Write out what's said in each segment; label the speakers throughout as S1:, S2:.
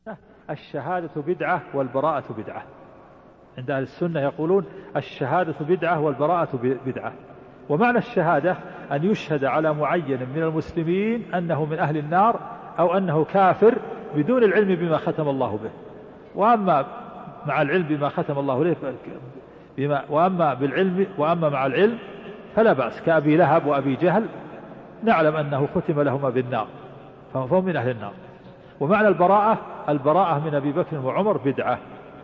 S1: الشهادة بدعة والبراءة بدعة. عند أهل السنة يقولون الشهادة بدعة والبراءة بدعة. ومعنى الشهادة أن يشهد على معين من المسلمين أنه من أهل النار أو أنه كافر بدون العلم بما ختم الله به. وأما مع العلم بما ختم الله له وأما مع العلم فلا بأس، كأبي لهب وأبي جهل نعلم أنه ختم لهما بالنار فهم من أهل النار. ومعنى البراءة من أبي بكر وعمر بدعة.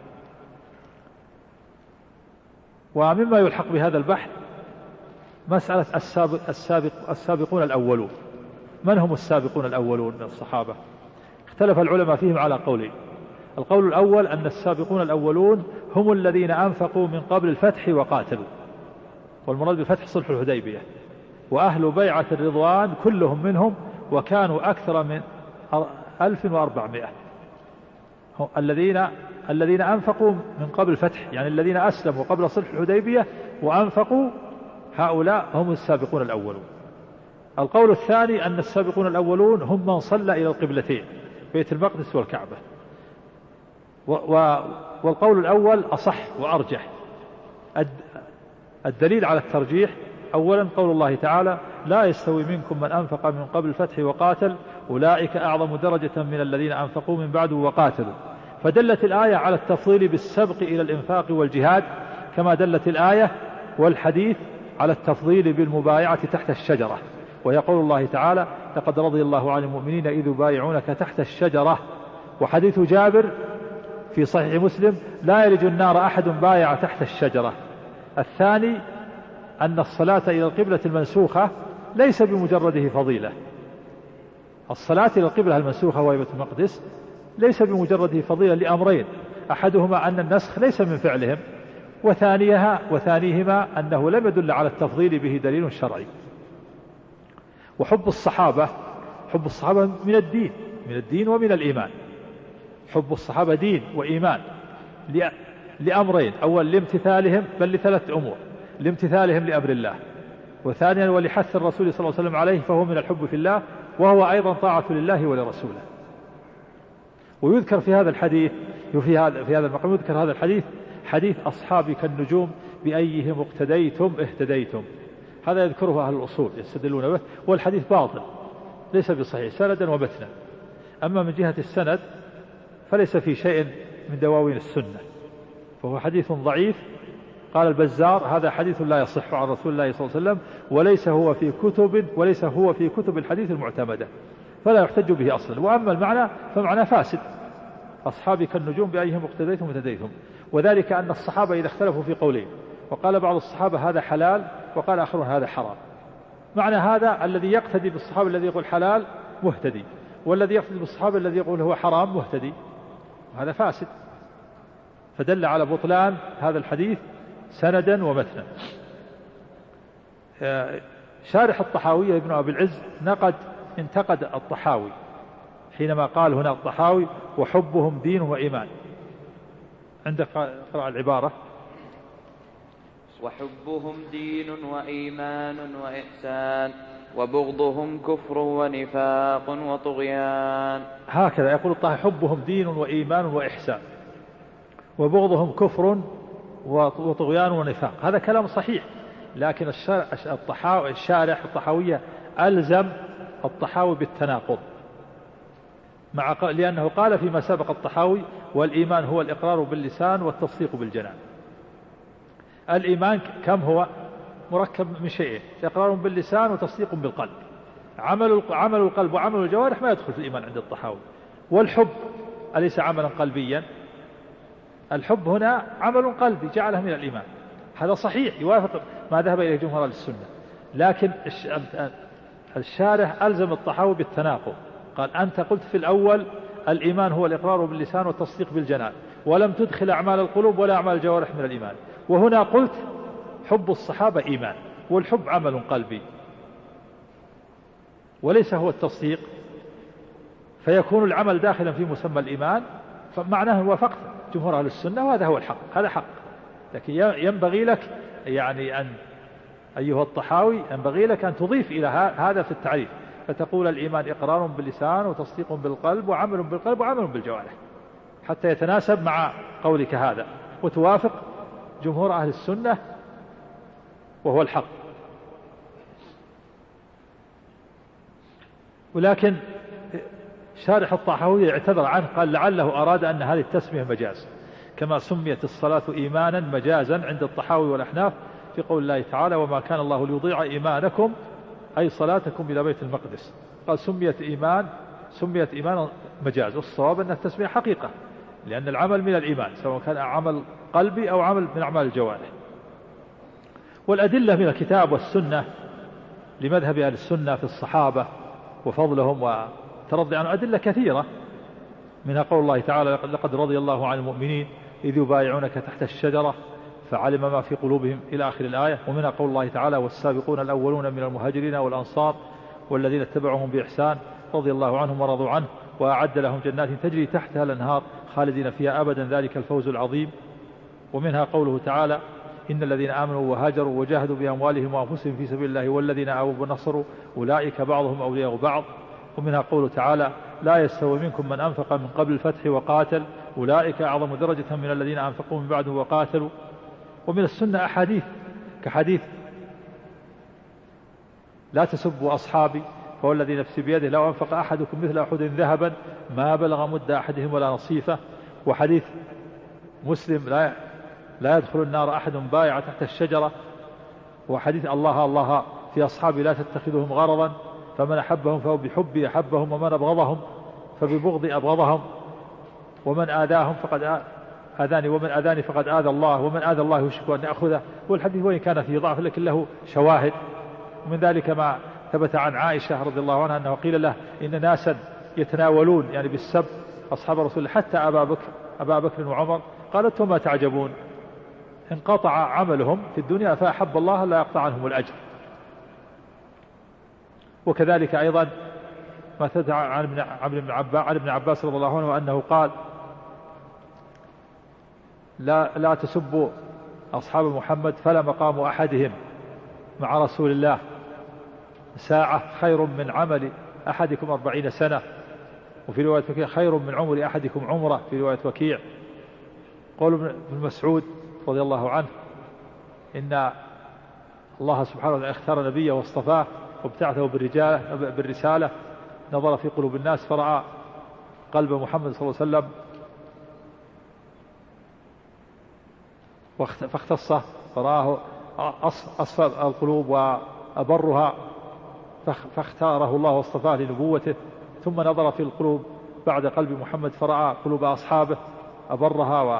S1: ومما يلحق بهذا البحث مسألة السابقون الأولون. من هم السابقون الأولون من الصحابة؟ اختلف العلماء فيهم على قولين. القول الأول أن السابقون الأولون هم الذين أنفقوا من قبل الفتح وقاتلوا، والمراد بالفتح صلح الحديبية، وأهل بيعة الرضوان كلهم منهم، وكانوا أكثر من 1400. الذين أنفقوا من قبل الفتح يعني الذين أسلموا قبل صلح الحديبية وأنفقوا، هؤلاء هم السابقون الأولون. القول الثاني أن السابقون الأولون هم من صلى إلى القبلتين بيت المقدس والكعبة. والقول الأول أصح وأرجح. الدليل على الترجيح أولا قول الله تعالى: لا يستوي منكم من أنفق من قبل الفتح وقاتل أولئك أعظم درجة من الذين أنفقوا من بعد وقاتلوا. فدلت الآية على التفضيل بالسبق إلى الإنفاق والجهاد، كما دلت الآية والحديث على التفضيل بالمبايعة تحت الشجرة. ويقول الله تعالى: لقد رضي الله عن المؤمنين إذ يبايعونك تحت الشجرة. وحديث جابر في صحيح مسلم: لا يلج النار أحد بايع تحت الشجرة. الثاني أن الصلاة إلى القبلة المنسوخة ليس بمجرده فضيلة. الصلاة إلى القبلة المنسوخة وهي بيت المقدس ليس بمجرده فضيلة لأمرين: أحدهما أن النسخ ليس من فعلهم، وثانيهما أنه لم يدل على التفضيل به دليل شرعي. وحب الصحابة من الدين ومن الإيمان. حب الصحابة دين وإيمان لأمرين: أول لامتثالهم، بل لثلاث أمور: لامتثالهم لأمر الله، وثانيا ولحث الرسول صلى الله عليه وسلم عليه، فهو من الحب في الله، وهو أيضا طاعة لله ولرسوله. ويذكر في هذا الحديث في هذا المقام يذكر هذا الحديث حديث أصحابي كالنجوم بأيهم اقتديتم اهتديتم. هذا يذكره أهل الأصول يستدلون به، والحديث باطل ليس بصحيح سندا ومتنا. أما من جهة السند فليس في شيء من دواوين السنة، فهو حديث ضعيف. قال البزار: هذا حديث لا يصح عن رسول الله صلى الله عليه وسلم، وليس هو في كتب الحديث المعتمدة، فلا يحتج به أصلا. وأما المعنى فمعنى فاسد: أصحابي كالنجوم بأيهم اقتديتم اهتديتم. وذلك أن الصحابة إذا اختلفوا في قولين، وقال بعض الصحابة هذا حلال وقال آخرون هذا حرام، معنى هذا الذي يقتدي بالصحابة الذي يقول حلال مهتدي، والذي يقتدي بالصحابة الذي يقول هو حرام مهتدي، وهذا فاسد. فدل على بطلان هذا الحديث سندا ومتنا. شارح الطحاوية ابن أبي العز انتقد الطحاوي حينما قال هنا الطحاوي: وحبهم دين وإيمان. عندك قرأ العبارة:
S2: وحبهم دين وإيمان وإحسان، وبغضهم كفر ونفاق وطغيان.
S1: هكذا يقول الطحاوي: حبهم دين وإيمان وإحسان، وبغضهم كفر وطغيان ونفاق. هذا كلام صحيح، لكن الشارح الطحاوية ألزم الطحاوي بالتناقض، لأنه قال فيما سبق الطحاوي: والإيمان هو الإقرار باللسان والتصديق بالجنان. الإيمان كم هو؟ مركب من شيئين: إقرار باللسان وتصديق بالقلب. عمل القلب وعمل الجوارح ما يدخل في الإيمان عند الطحاوي. والحب أليس عملا قلبيا؟ الحب هنا عمل قلبي جعله من الإيمان. هذا صحيح يوافق ما ذهب إليه جمهور السنة، لكن الشارح ألزم الطحاوي بالتناقض. قال: أنت قلت في الأول الإيمان هو الإقرار باللسان والتصديق بالجنان، ولم تدخل أعمال القلوب ولا أعمال الجوارح من الإيمان. وهنا قلت حب الصحابة إيمان، والحب عمل قلبي وليس هو التصديق، فيكون العمل داخلا في مسمى الإيمان. فمعناه وافقت جمهور أهل السنة، وهذا هو الحق، هذا حق. لكن ينبغي لك أن أيها الطحاوي ينبغي لك أن تضيف إلى هذا في التعريف، فتقول الإيمان إقرار باللسان وتصديق بالقلب وعمل بالقلب وعمل بالجوارح. حتى يتناسب مع قولك هذا وتوافق جمهور أهل السنة وهو الحق. ولكن شارح الطحاوي اعتذر عنه، قال لعله أراد أن هذه التسمية مجاز، كما سميت الصلاة إيمانا مجازا عند الطحاوي والأحناف في قول الله تعالى وما كان الله ليضيع إيمانكم أي صلاتكم إلى بيت المقدس. قال سميت إيمانا مجاز، والصواب أن التسمية حقيقة، لأن العمل من الإيمان سواء كان عمل قلبي أو عمل من أعمال الجوارح. والأدلة من الكتاب والسنة لمذهب أهل السنة في الصحابة وفضلهم وترضي عنه أدلة كثيرة، منها قول الله تعالى لقد رضي الله عن المؤمنين إذ يبايعونك تحت الشجرة فعلم ما في قلوبهم إلى آخر الآية. ومنها قول الله تعالى والسابقون الأولون من المهاجرين والأنصار والذين اتبعهم بإحسان رضي الله عنهم ورضوا عنه وأعد لهم جنات تجري تحتها الأنهار خالدين فيها أبدا ذلك الفوز العظيم. ومنها قوله تعالى إن الذين آمنوا وهاجروا وجاهدوا بأموالهم وأنفسهم في سبيل الله والذين آووا ونصروا أولئك بعضهم أولياء بعض. ومنها قوله تعالى لا يستوي منكم من أنفق من قبل الفتح وقاتل أولئك أعظم درجة من الذين أنفقوا من بعد وقاتلوا. ومن السنة أحاديث كحديث لا تسبوا أصحابي فوالذي نفسي بيده لو أنفق أحدكم مثل أحد ذهبا ما بلغ مد أحدهم ولا نصيفه. وحديث مسلم لا يدخل النار أحد بايع تحت الشجرة. وحديث الله الله في أصحابي لا تتخذهم غرضا فمن أحبهم فهو بحبي أحبهم ومن أبغضهم فببغضي أبغضهم ومن آذاهم فقد آذاني ومن آذاني فقد آذى الله ومن آذى الله يشك أن يأخذه. والحديث وإن كان فيه ضعف لكن له شواهد. ومن ذلك ما ثبت عن عائشة رضي الله عنها أنه قيل له إن ناسا يتناولون يعني بالسب أصحاب رسول الله حتى أبا بكر وعمر، قالت وما تعجبون انقطع عملهم في الدنيا فأحب الله لا يقطع عنهم الأجر. وكذلك أيضا ما ثبت عن ابن عباس رضي الله عنه أنه قال لا تسبوا أصحاب محمد فلا مقام أحدهم مع رسول الله ساعة خير من عمل أحدكم 40 سنة. وفي رواية وكيع خير من عمر أحدكم عمره في رواية وكيع. قول ابن مسعود رضي الله عنه إن الله سبحانه وتعالى اختار نبيه واصطفاه وابتعثه بالرسالة نظر في قلوب الناس فرأى قلب محمد صلى الله عليه وسلم فاختصه فرآه أصفى القلوب وأبرها فاختاره الله واصطفاه لنبوته. ثم نظر في القلوب بعد قلب محمد فرأى قلوب أصحابه أبرها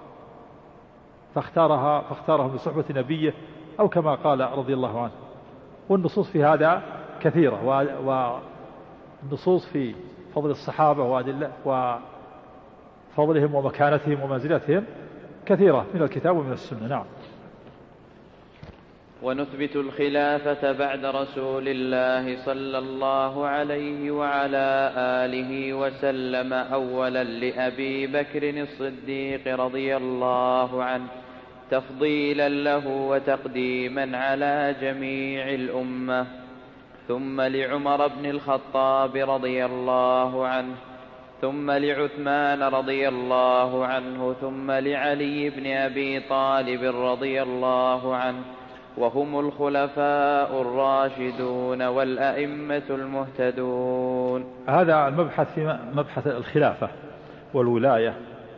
S1: فاختارهم لصحبة نبيه أو كما قال رضي الله عنه. والنصوص في هذا كثيرة، والنصوص في فضل الصحابة وفضلهم ومكانتهم ومنزلتهم كثيرة من الكتاب ومن السنة. نعم.
S2: ونثبت الخلافة بعد رسول الله صلى الله عليه وعلى آله وسلم أولا لأبي بكر الصديق رضي الله عنه تفضيلا له وتقديما على جميع الأمة، ثم لعمر بن الخطاب رضي الله عنه، ثم لعثمان رضي الله عنه، ثم لعلي بن أبي طالب رضي الله عنه، وهم الخلفاء الراشدون والأئمة المهتدون.
S1: هذا المبحث في مبحث الخلافة والولاية.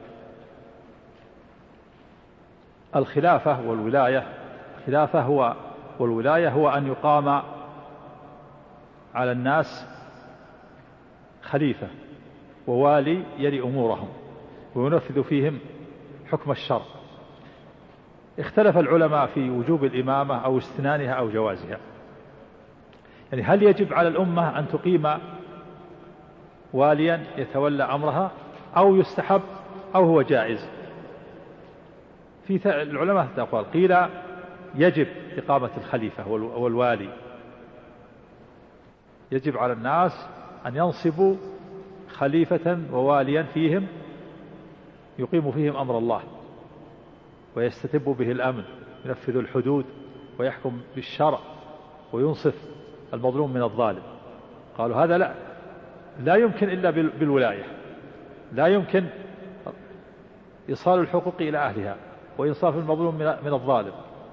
S1: الخلافة والولاية، الخلافة والولاية هو أن يقام على الناس خليفة ووالي يلي أمورهم وينفذ فيهم حكم الشرع. اختلف العلماء في وجوب الإمامة أو استنانها أو جوازها، يعني هل يجب على الأمة أن تقيم واليا يتولى أمرها أو يستحب أو هو جائز؟ في العلماء أقوال، قيل يجب إقامة الخليفة والوالي، يجب على الناس أن ينصبوا خليفة وواليا فيهم يقيم فيهم أمر الله ويستتب به الأمن، ينفذ الحدود ويحكم بالشرع وينصف المظلوم من الظالم. قالوا هذا لا يمكن إلا بالولاية، لا يمكن إيصال الحقوق إلى أهلها، وإنصاف المظلوم من الظالم،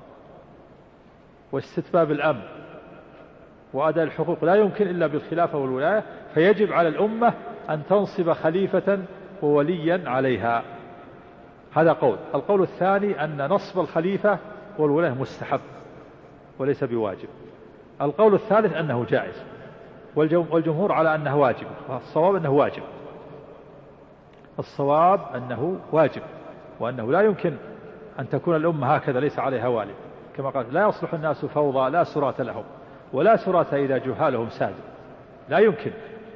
S1: واستتباب الأمن، وأداء الحقوق لا يمكن إلا بالخلافة والولاية، فيجب على الأمة أن تنصب خليفة ووليا عليها. هذا قول. القول الثاني أن نصب الخليفة والولاية مستحب وليس بواجب. القول الثالث أنه جائز، والجمهور على أنه واجب. الصواب أنه واجب، الصواب أنه واجب، وأنه لا يمكن أن تكون الأمة هكذا ليس عليها والي، كما قال لا يصلح الناس فوضى لا سراة لهم ولا سراة إذا جهالهم سادوا. لا يمكن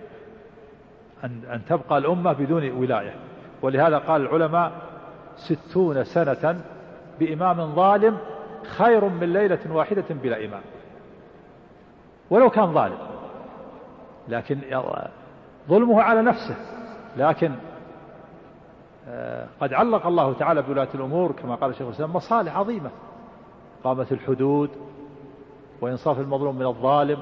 S1: أن تبقى الأمة بدون ولاية. ولهذا قال العلماء 60 سنة بإمام ظالم خير من ليلة واحدة بلا إمام، ولو كان ظالم، لكن ظلمه على نفسه. لكن قد علق الله تعالى بولاة الأمور كما قال الشيخ الإسلام مصالح عظيمة: إقامة الحدود، وإنصاف المظلوم من الظالم،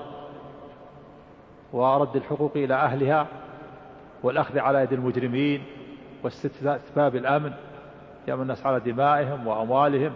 S1: ورد الحقوق إلى أهلها، والأخذ على يد المجرمين، واستتباب الأمن، يأمن الناس على دمائهم وأموالهم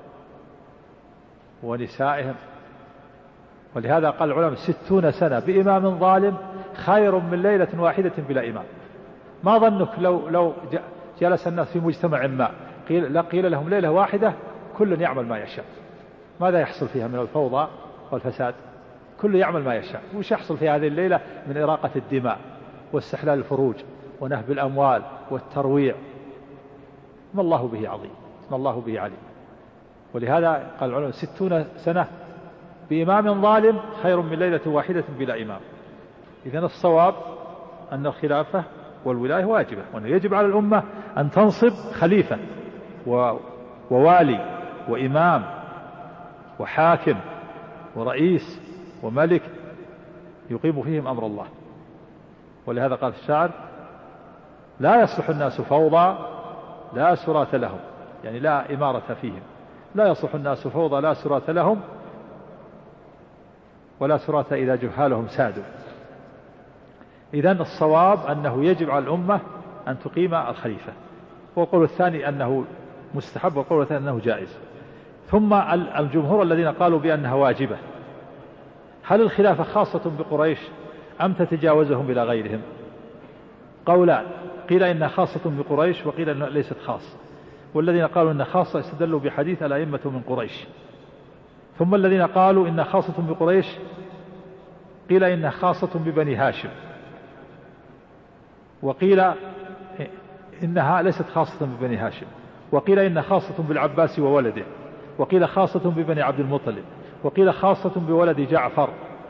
S1: ونسائهم. ولهذا قال العلماء 60 سنة بإمام ظالم خير من ليلة واحدة بلا إمام. ما ظنك لو جلس الناس في مجتمع ما قيل لهم ليلة واحدة كل يعمل ما يشاء، ماذا يحصل فيها من الفوضى والفساد؟ كل يعمل ما يشاء. وش يحصل في هذه الليلة من إراقة الدماء واستحلال الفروج ونهب الأموال والترويع؟ ما الله به عظيم، ما الله به عليم. ولهذا قال العلماء 60 سنة بإمام ظالم خير من ليلة واحدة بلا إمام. إذن الصواب أن الخلافة والولاية واجبة، وأنه يجب على الأمة أن تنصب خليفة ووالي وإمام وحاكم ورئيس وملك يقيم فيهم أمر الله. ولهذا قال الشاعر لا يصلح الناس فوضى لا سراة لهم، يعني لا إمارة فيهم. لا يصلح الناس فوضى لا سراة لهم ولا سراة إذا جهالهم سادوا. إذن الصواب أنه يجب على الأمة أن تقيم الخليفة، والقول الثاني أنه مستحب، والقول الثاني أنه جائز. ثم الجمهور الذين قالوا بأنها واجبة، هل الخلافة خاصة بقريش أم تتجاوزهم إلى غيرهم؟ قولان: قيل إنها خاصة بقريش، وقيل إنها ليست خاصة. والذين قالوا إنها خاصة استدلوا بحديث الأئمة من قريش. ثم الذين قالوا إنها خاصة بقريش قيل إنها خاصة ببني هاشم، وقيل إنها ليست خاصة ببني هاشم، وقيل إنها خاصة بالعباس وولده، وقيل خاصة ببني عبد المطلب، وقيل خاصة بولد جعفر.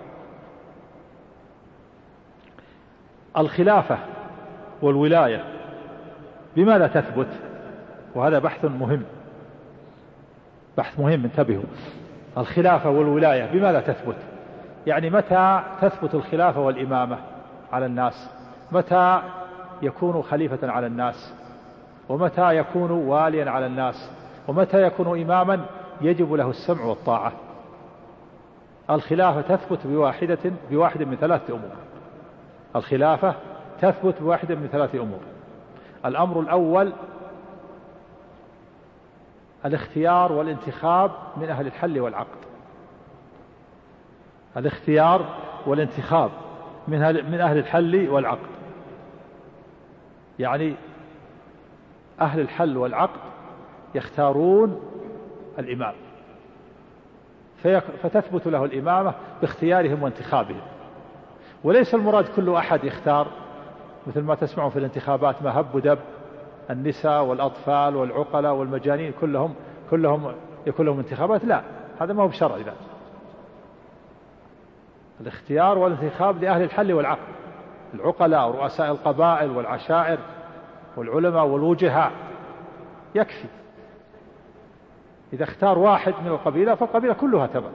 S1: الخلافة والولاية بماذا تثبت؟ وهذا بحث مهم، بحث مهم، انتبهوا. الخلافة والولاية بماذا تثبت؟ يعني متى تثبت الخلافة والإمامة على الناس؟ متى يكون خليفة على الناس؟ ومتى يكون واليا على الناس؟ ومتى يكون إماما يجب له السمع والطاعة؟ الخلافة تثبت بواحد من 3 أمور. الخلافة تثبت بواحد من 3 أمور. الأمر الأول الاختيار والانتخاب من أهل الحل والعقد. الاختيار والانتخاب من أهل الحل والعقد، يعني أهل الحل والعقد يختارون الإمام، فتثبت له الإمامة باختيارهم وانتخابهم. وليس المراد كل أحد يختار، مثل ما تسمعون في الانتخابات ما هب ودب، النساء والأطفال والعقلاء والمجانين كلهم يكون لهم انتخابات. لا، هذا ما هو بشرع. ذلك الاختيار والانتخاب لأهل الحل والعقد، العقلاء ورؤساء القبائل والعشائر والعلماء والوجهاء يكفي. إذا اختار واحد من القبيلة فالقبيلة كلها تبع.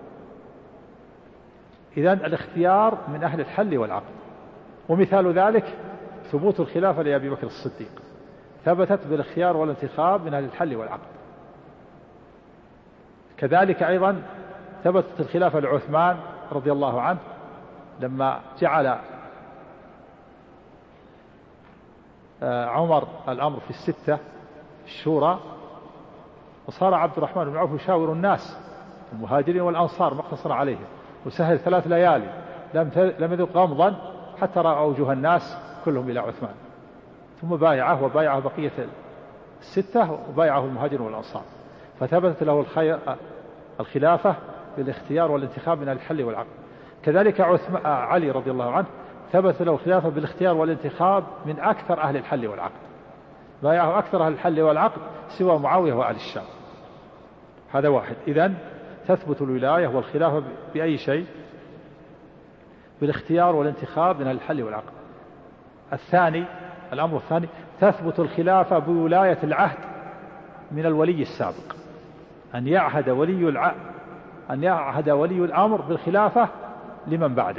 S1: إذن الاختيار من أهل الحل والعقد. ومثال ذلك ثبوت الخلافة لأبي بكر الصديق، ثبتت بالاختيار والانتخاب من أهل الحل والعقد. كذلك أيضا ثبتت الخلافة لعثمان رضي الله عنه لما جعل عمر الأمر في 6 الشورى، وصار عبد الرحمن بن عوف يشاور الناس المهاجرين والأنصار مقتصر عليهم، وسهل 3 ليالي لم يذق غمضا حتى رأى وجوه الناس كلهم إلى عثمان، ثم بايعه وبايعه بقية 6 وبايعه المهاجرين والأنصار، فثبتت له الخلافة بالاختيار والانتخاب من الحل والعقد. كذلك علي رضي الله عنه ثبت له الخلافة بالاختيار والانتخاب من أكثر أهل الحل والعقد، بايعه أكثر أهل الحل والعقد سوى معاوية وأهل الشام. هذا واحد. إذن تثبت الولاية والخلافة بأي شيء؟ بالاختيار والانتخاب من أهل الحل والعقد. الأمر الثاني تثبت الخلافة بولاية العهد من الولي السابق، أن يعهد ولي الأمر بالخلافة لمن بعده.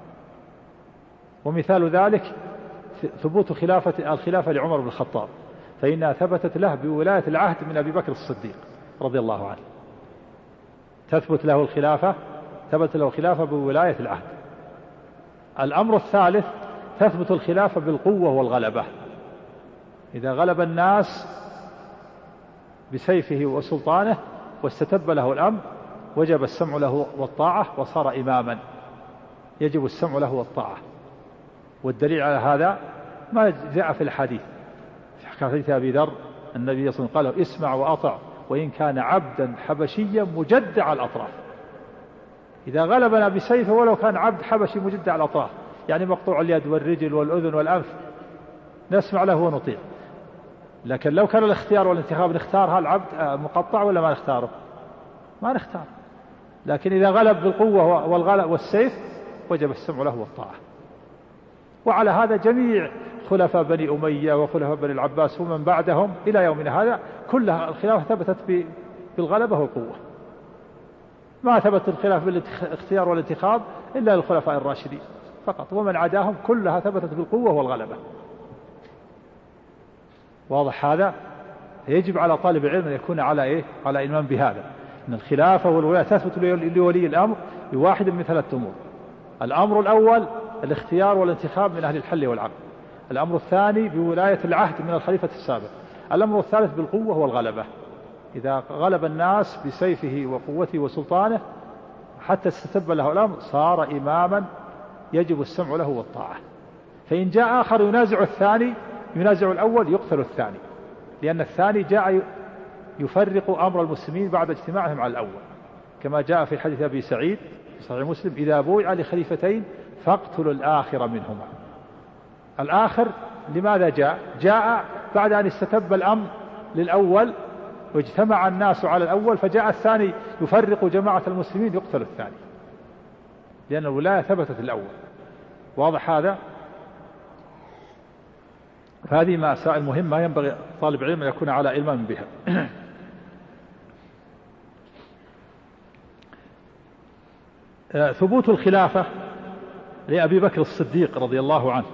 S1: ومثال ذلك ثبوت الخلافة لعمر بن الخطاب، فإنها ثبتت له بولاية العهد من أبي بكر الصديق رضي الله عنه، ثبت له الخلافة بولاية العهد. الأمر الثالث تثبت الخلافة بالقوة والغلبة، إذا غلب الناس بسيفه وسلطانه واستتب له الأمر وجب السمع له والطاعة، وصار إماما يجب السمع له والطاعة. والدليل على هذا ما جاء في الحديث، في حديث أبي ذر النبي صلى الله عليه وسلم قال اسمع وأطع وإن كان عبدا حبشيا مجدع الأطراف. إذا غلبنا بسيفه ولو كان عبد حبشي مجدع الأطراف، يعني مقطوع اليد والرجل والأذن والأنف، نسمع له ونطيع. لكن لو كان الاختيار والانتخاب نختار هالعبد مقطع ولا ما نختاره؟ ما نختار. لكن إذا غلب بالقوة والغلب والسيف وجب السمع له والطاعة. وعلى هذا جميع خلفاء بني أمية وخلفاء بني العباس ومن بعدهم إلى يومنا هذا كلها الخلافة ثبتت بالغلبة والقوة. ما ثبت الخلافة بالاختيار والانتخاب إلا للخلفاء الراشدين فقط، ومن عداهم كلها ثبتت بالقوة والغلبة. واضح هذا؟ يجب على طالب العلم أن يكون على على إيمان بهذا، أن الخلافة والولاية تثبت لولي الأمر بواحد من 3 أمور. الأمر الأول الاختيار والانتخاب من أهل الحل والعقد. الأمر الثاني بولاية العهد من الخليفة السابق. الأمر الثالث بالقوة والغلبة، إذا غلب الناس بسيفه وقوته وسلطانه حتى استتب له الأمر صار إماما يجب السمع له والطاعة. فإن جاء آخر ينازع الأول يقتل الثاني، لأن الثاني جاء يفرق أمر المسلمين بعد اجتماعهم على الأول، كما جاء في حديث أبي سعيد في صحيح مسلم إذا بويع لخليفتين فاقتلوا الآخر منهما. الآخر لماذا جاء بعد أن استتب الأمر للأول واجتمع الناس على الأول، فجاء الثاني يفرق جماعة المسلمين يقتل الثاني، لأن الولاية ثبتت الأول. واضح هذا؟ فهذه مسائل مهمة ينبغي طالب العلم أن يكون على علم بها. ثبوت الخلافة لأبي بكر الصديق رضي الله عنه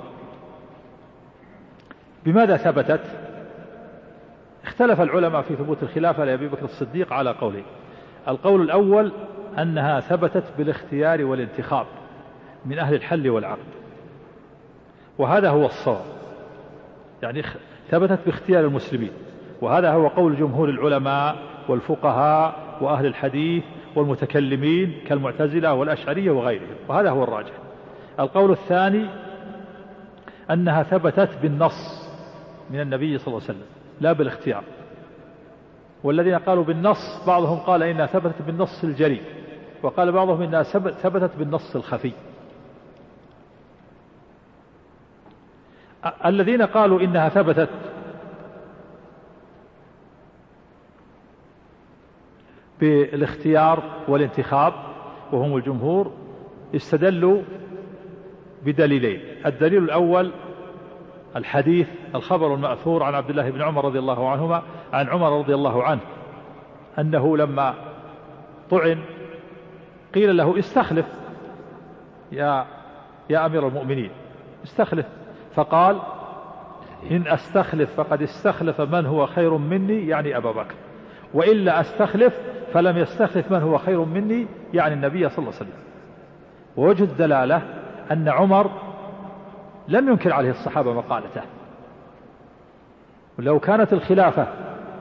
S1: بماذا ثبتت؟ اختلف العلماء في ثبوت الخلافة لأبي بكر الصديق على قولين. القول الأول أنها ثبتت بالاختيار والانتخاب من أهل الحل والعقد، وهذا هو الصواب، يعني ثبتت باختيار المسلمين، وهذا هو قول جمهور العلماء والفقهاء وأهل الحديث والمتكلمين كالمعتزلة والأشعرية وغيرهم، وهذا هو الراجح. القول الثاني أنها ثبتت بالنص من النبي صلى الله عليه وسلم لا بالاختيار. والذين قالوا بالنص بعضهم قال إنها ثبتت بالنص الجلي، وقال بعضهم إنها ثبتت بالنص الخفي. الذين قالوا إنها ثبتت بالاختيار والانتخاب وهم الجمهور استدلوا بدليلين. الدليل الأول الحديث الخبر المأثور عن عبد الله بن عمر رضي الله عنهما عن عمر رضي الله عنه أنه لما طعن قيل له استخلف يا أمير المؤمنين، استخلف، فقال إن أستخلف فقد استخلف من هو خير مني، يعني أبا بكر، وإلا أستخلف فلم يستخلف من هو خير مني، يعني النبي صلى الله عليه وسلم. ووجه الدلالة أن عمر لم ينكر عليه الصحابة مقالته، ولو كانت الخلافة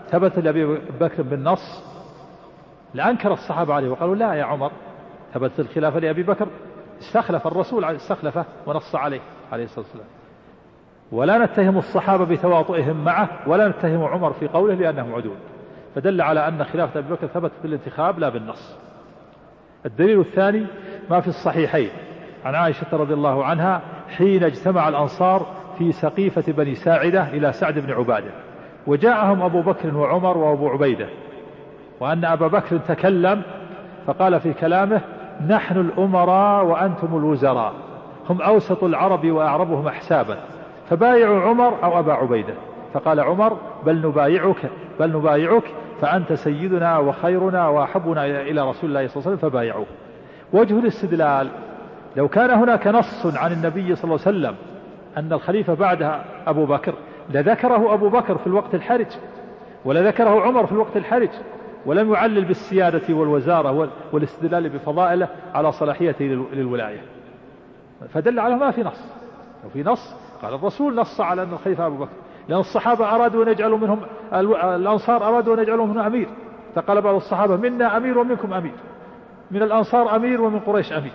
S1: ثبت لأبي بكر بالنص لأنكر الصحابة عليه وقالوا لا يا عمر، ثبت الخلافة لأبي بكر، استخلف الرسول استخلفه ونص عليه الصلاة والسلام. ولا نتهم الصحابة بتواطئهم معه، ولا نتهم عمر في قوله لأنهم عدول. فدل على أن خلافة أبي بكر ثبت بالانتخاب لا بالنص. الدليل الثاني ما في الصحيحين عن عائشة رضي الله عنها حين اجتمع الأنصار في سقيفة بني ساعدة إلى سعد بن عبادة، وجاءهم أبو بكر وعمر وأبو عبيدة، وأن أبا بكر تكلم فقال في كلامه: نحن الأمراء وأنتم الوزراء، هم أوسط العرب وأعربهم أحسابا، فبايعوا عمر أو أبا عبيدة. فقال عمر: بل نبايعك فأنت سيدنا وخيرنا وأحبنا إلى رسول الله صلى الله عليه وسلم، فبايعوه. وجه الاستدلال: لو كان هناك نص عن النبي صلى الله عليه وسلم أن الخليفة بعدها أبو بكر لذكره أبو بكر في الوقت الحرج، ولذكره عمر في الوقت الحرج، ولم يعلل بالسيادة والوزارة والاستدلال بفضائله على صلاحيته للولاية. فدل على ما في نص. لو في نص قال الرسول نص على أن الخليفة أبو بكر، لأن الصحابة أرادوا أن يجعلوا منهم الأنصار أرادوا أن يجعلوا منهم أمير، فقال بعض الصحابة: منا أمير ومنكم أمير، من الأنصار أمير ومن قريش أمير.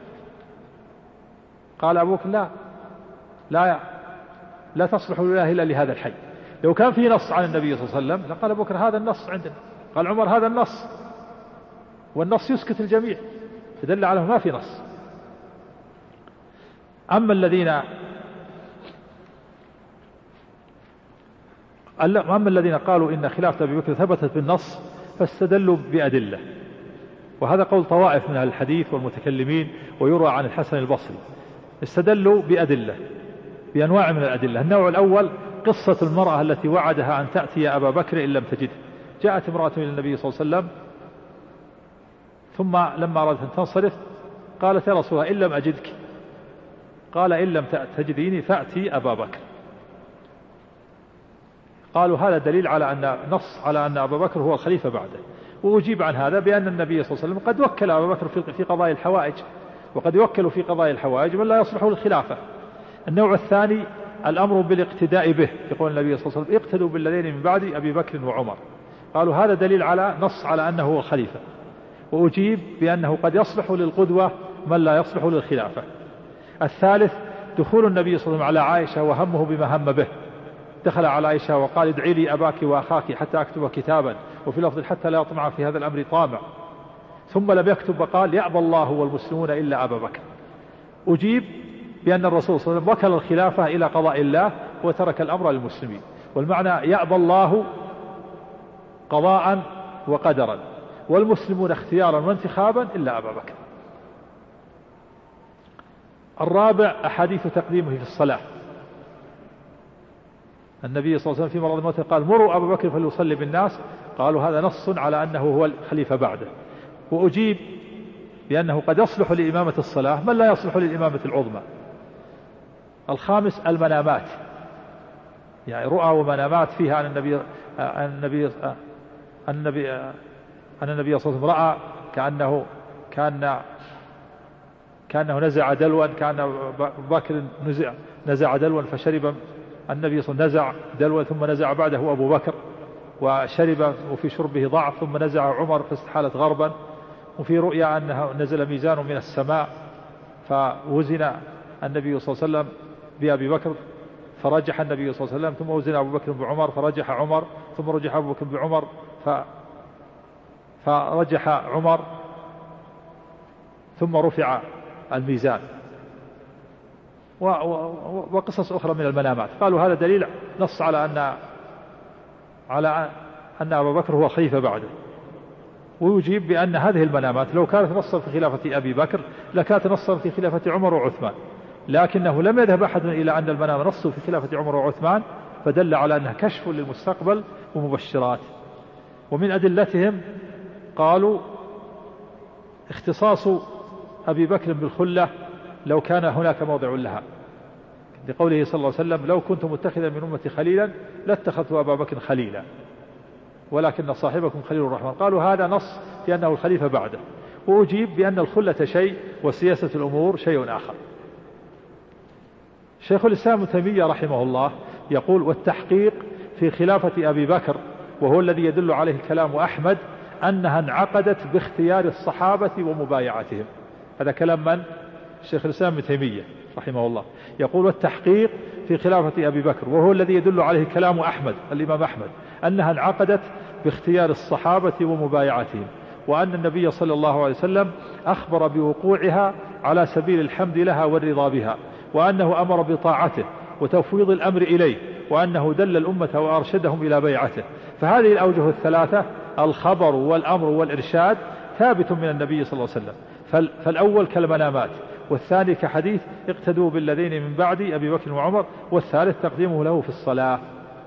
S1: قال أبو بكر: لا تصلح الولاية إلا لهذا الحي. لو كان في نص عن النبي صلى الله عليه وسلم لقال أبو بكر: هذا النص عندنا. قال عمر: هذا النص، والنص يسكت الجميع، فدل على ما في نص. أما الذين قالوا إن خلافة أبي بكر ثبتت بالنص فاستدلوا بأدلة، وهذا قول طوائف من أهل الحديث والمتكلمين، ويروى عن الحسن البصري. استدلوا بأدلة، بأنواع من الأدلة. النوع الأول قصة المرأة التي وعدها أن تأتي أبا بكر إن لم تجده. جاءت امرأة إلى النبي صلى الله عليه وسلم، ثم لما أرادت أن تنصرف قالت: يا رسول الله إن لم أجدك. قال: إن لم تجديني فأتي أبا بكر. قالوا هذا دليل على أن نص على أن أبا بكر هو الخليفة بعده. وأجيب عن هذا بأن النبي صلى الله عليه وسلم قد وكل أبا بكر في قضاء الحوائج، وقد يوكل في قضاء الحوائج من لا يصلح للخلافة. النوع الثاني الأمر بالاقتداء به، يقول النبي صلى الله عليه وسلم: اقتدوا بالذين من بعد أبي بكر وعمر. قالوا هذا دليل على نص على أنه هو الخليفة. وأجيب بأنه قد يصلح للقدوة من لا يصلح للخلافة. الثالث دخول النبي صلى الله عليه وسلم على عائشة وهمه بما هم به، دخل على عائشة وقال: ادعي لي أباك وأخاك حتى أكتب كتابا، وفي لفظ حتى لا يطمع في هذا الأمر طامع. ثم لم يكتب وقال: يأبى الله والمسلمون إلا أبا بكر. أجيب بأن الرسول صلى الله عليه وسلم وكل الخلافة إلى قضاء الله وترك الأمر للمسلمين، والمعنى يأبى الله قضاء وقدرا، والمسلمون اختيارا وانتخابا إلا أبا بكر. الرابع أحاديث تقديمه في الصلاة. النبي صلى الله عليه وسلم في مرض الموت قال: مروا أبا بكر فليصلي بالناس. قالوا هذا نص على أنه هو الخليفة بعده. وأجيب بأنه قد يصلح لإمامة الصلاة من لا يصلح للإمامة العظمى. الخامس المنامات، يعني رؤى ومنامات فيها أن النبي صلى الله عليه وسلم رأى كأنه نزع دلوا، كان بكر نزع دلوا فشرب النبي صلى الله عليه وسلم، نزع دلوا ثم نزع بعده أبو بكر وشرب، وفي شربه ضعف، ثم نزع عمر فاستحالت غربا. وفي رؤيا أنه نزل ميزان من السماء فوزن النبي صلى الله عليه وسلم بأبي بكر فرجح النبي صلى الله عليه وسلم، ثم وزن أبو بكر بعمر فرجح عمر، ثم رجح أبو بكر بعمر فرجح عمر، ثم رفع الميزان. وقصص أخرى من المنامات. قالوا هذا دليل نص على أن أبا بكر هو خليفة بعده. ويجيب بأن هذه المنامات لو كانت نصا في خلافة أبي بكر لكانت نصا في خلافة عمر وعثمان، لكنه لم يذهب أحد إلى أن المنام نص في خلافة عمر وعثمان، فدل على أنها كشف للمستقبل ومبشرات. ومن أدلتهم قالوا اختصاص أبي بكر بالخلة لو كان هناك موضع لها، لقوله صلى الله عليه وسلم: لو كنت متخذا من أمتي خليلا لاتخذت أبا بكر خليلا ولكن صاحبكم خليل الرحمن. قالوا هذا نص في أنه الخليفة بعده. وأجيب بأن الخلة شيء وسياسة الأمور شيء آخر. شيخ الإسلام ابن تيمية رحمه الله يقول: والتحقيق في خلافة أبي بكر وهو الذي يدل عليه كلام أحمد أنها انعقدت باختيار الصحابة ومبايعتهم. هذا كلام من؟ الشيخ الإسلام ابن تيمية رحمه الله يقول: والتحقيق في خلافة أبي بكر، وهو الذي يدل عليه كلام أحمد الإمام أحمد أنها انعقدت باختيار الصحابة ومبايعتهم، وأن النبي صلى الله عليه وسلم أخبر بوقوعها على سبيل الحمد لها والرضا بها، وأنه أمر بطاعته وتفويض الأمر إليه، وأنه دل الأمة وأرشدهم إلى بيعته. فهذه الأوجه الثلاثة، الخبر والأمر والإرشاد، ثابت من النبي صلى الله عليه وسلم. فالأول كالمنامات، والثاني كحديث اقتدوا بالذين من بعد أبي بكر وعمر، والثالث تقديمه له في الصلاة.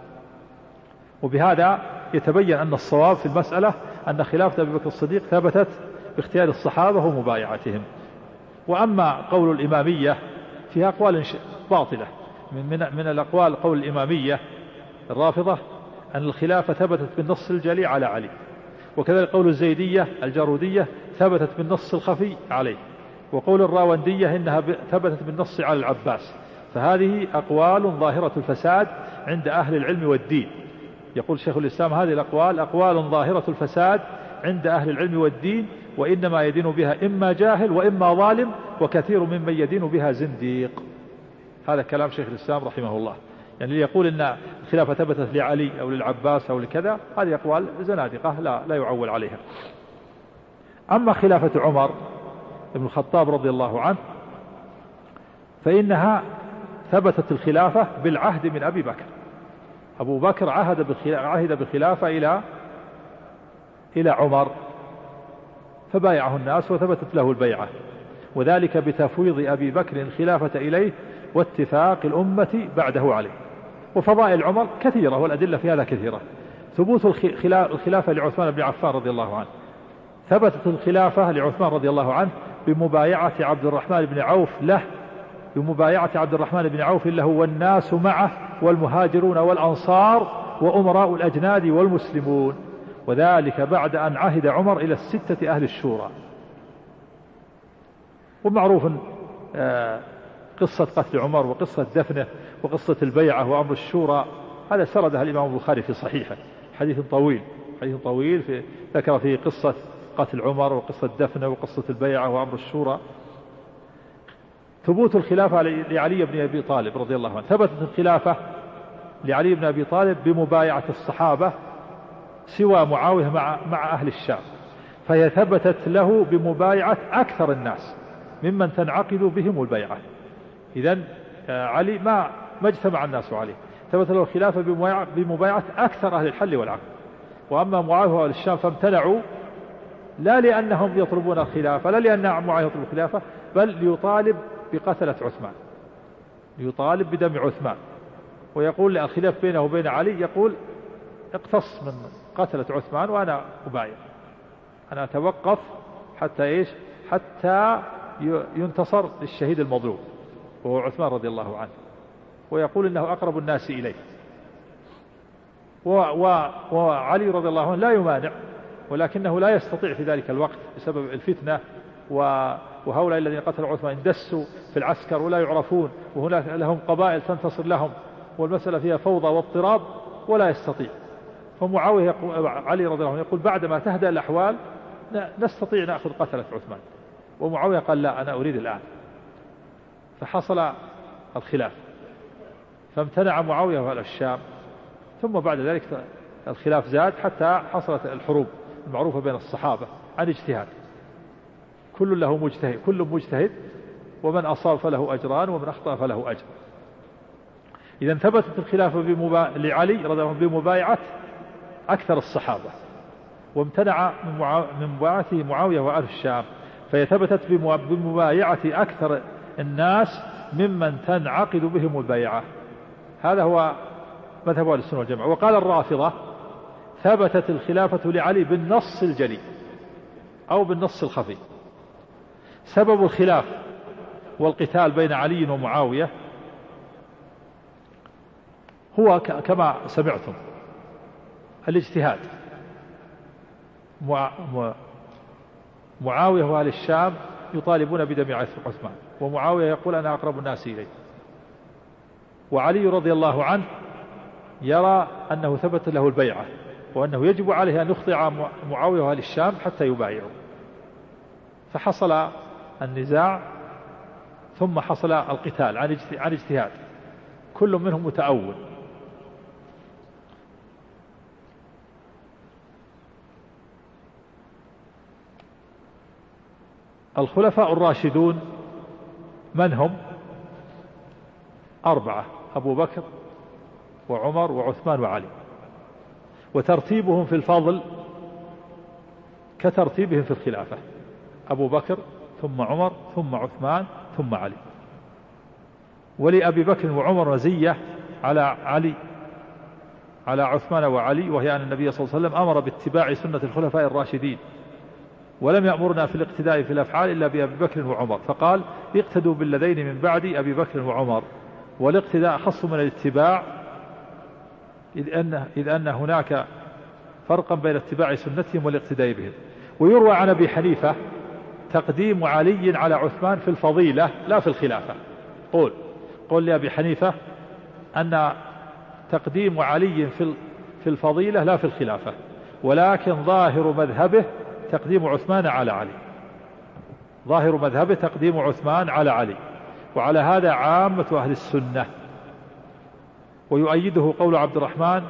S1: وبهذا يتبين أن الصواب في المسألة أن خلافة أبي بكر الصديق ثبتت باختيار الصحابة ومبايعتهم. وأما قول الإمامية فيها أقوال باطلة. من الأقوال قول الإمامية الرافضة أن الخلافة ثبتت بالنص الجلي على علي، وكذلك قول الزيدية الجارودية ثبتت بالنص الخفي عليه، وقول الراوندية إنها ثبتت بالنص على العباس. فهذه أقوال ظاهرة الفساد عند أهل العلم والدين. يقول شيخ الإسلام: هذه الأقوال أقوال ظاهرة الفساد عند أهل العلم والدين، وإنما يدين بها إما جاهل وإما ظالم، وكثير ممن يدين بها زنديق. هذا كلام شيخ الإسلام رحمه الله. يعني اللي يقول إن الخلافة ثبتت لعلي أو للعباس أو لكذا، هذه أقوال زنادقة لا يعول عليها. أما خلافة عمر بن الخطاب رضي الله عنه فإنها ثبتت الخلافة بالعهد من أبي بكر. أبو بكر عهد بالخلافة إلى عمر، فبايعه الناس وثبتت له البيعة، وذلك بتفويض أبي بكر الخلافة إليه واتفاق الأمة بعده عليه. وفضائل عمر كثيرة والأدلة في هذا كثيرة. ثبوت الخلافة لعثمان بن عفان رضي الله عنه، ثبتت الخلافة لعثمان رضي الله عنه بمبايعة عبد الرحمن بن عوف له والناس معه والمهاجرون والأنصار وأمراء الأجناد والمسلمون، وذلك بعد أن عهد عمر إلى 6 أهل الشورى. ومعروف قصة قتل عمر وقصة دفنه وقصة البيعة وأمر الشورى، هذا سردها الإمام البخاري في صحيحه، حديث طويل ذكر فيه قصة قتل عمر وقصة دفنه وقصة البيعة وأمر الشورى. ثبوت الخلافة لعلي بن أبي طالب رضي الله عنه، ثبتت الخلافة لعلي بن أبي طالب بمبايعة الصحابة سوى معاوية مع أهل الشام، فهي ثبتت له بمبايعة أكثر الناس ممن تنعقد بهم البيعة. إذن علي ما اجتمع الناس عليه، ثبت له الخلافة بمبايعة أكثر أهل الحل والعقد. وأما معاوية وأهل الشام فامتنعوا، لا لأنهم يطلبون الخلافة، لا لأن معاوية يطلب الخلافة، بل ليطالب بقتلة عثمان، ليطالب بدم عثمان، ويقول الخلاف بينه وبين علي، يقول اقتص من قتلة عثمان وأنا أبايع، أنا أتوقف حتى ينتصر للشهيد المظلوم وهو عثمان رضي الله عنه، ويقول إنه أقرب الناس إليه. وعلي رضي الله عنه لا يمانع، ولكنه لا يستطيع في ذلك الوقت بسبب الفتنة، وهؤلاء الذين قتلوا عثمان اندسوا في العسكر ولا يعرفون، وهناك لهم قبائل تنتصر لهم، والمسألة فيها فوضى واضطراب ولا يستطيع. فمعاوية علي رضي الله عنه يقول بعدما تهدأ الأحوال نستطيع نأخذ قتلة عثمان، ومعاوية قال لا، أنا أريد الآن. فحصل الخلاف، فامتنع معاوية وأهل الشام، ثم بعد ذلك الخلاف زاد حتى حصلت الحروب المعروفة بين الصحابة عن اجتهاد، كل مجتهد، ومن أصاب فله أجران ومن أخطأ فله أجر. إذا ثبتت الخلافة لعلي رضي الله عنه بمبايعة أكثر الصحابة، وامتنع من مبايعته معاوية وأهل الشام، فهي ثبتت بمبايعة أكثر الناس ممن تنعقد بهم البيعة. هذا هو مذهب أهل السنة والجماعة. وقال الرافضة ثبتت الخلافة لعلي بالنص الجلي أو بالنص الخفي. سبب الخلاف والقتال بين علي ومعاوية هو كما سمعتم الاجتهاد. معاوية وأهل الشام يطالبون بدم عثمان، ومعاوية يقول أنا أقرب الناس إليه، وعلي رضي الله عنه يرى أنه ثبت له البيعة وأنه يجب عليه أن يخضع معاوية وأهل الشام حتى يبايعوا. فحصل النزاع ثم حصل القتال عن اجتهاد، كل منهم متأول. الخلفاء الراشدون من هم؟ 4، أبو بكر وعمر وعثمان وعلي، وترتيبهم في الفضل كترتيبهم في الخلافة، أبو بكر ثم عمر ثم عثمان ثم علي. ولأبي بكر وعمر مزية على عثمان وعلي، وهي أن النبي صلى الله عليه وسلم أمر باتباع سنة الخلفاء الراشدين، ولم يأمرنا في الاقتداء في الأفعال إلا بأبي بكر وعمر، فقال اقتدوا بالذين من بعد أبي بكر وعمر، والاقتداء أخص من الاتباع، إذ أن هناك فرقا بين اتباع سنتهم والاقتداء بهم. ويروى عن أبي حنيفة تقديم علي على عثمان في الفضيلة لا في الخلافة. قول لأبي حنيفة أن تقديم علي في الفضيلة لا في الخلافة، ولكن ظاهر مذهبه تقديم عثمان على علي، ظاهر مذهبه تقديم عثمان على علي، وعلى هذا عامة أهل السنة. ويؤيده قول عبد الرحمن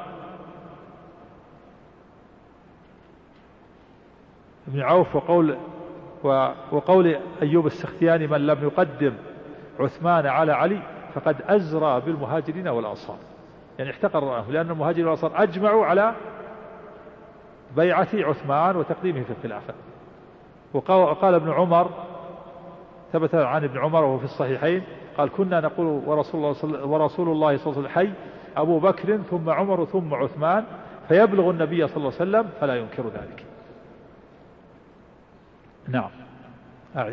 S1: بن عوف وقول أيوب السختياني من لم يقدم عثمان على علي فقد أزرى بالمهاجرين والأنصار، يعني احتقر رأيه، لأن المهاجرين والأنصار أجمعوا على بيعة عثمان وتقديمه في الخلافة. وقال ابن عمر، ثبت عن ابن عمر وهو في الصحيحين قال كنا نقول ورسول الله صلى الله عليه وسلم حي أبو بكر ثم عمر ثم عثمان، فيبلغ النبي صلى الله عليه وسلم فلا ينكر ذلك. نعم. أعد.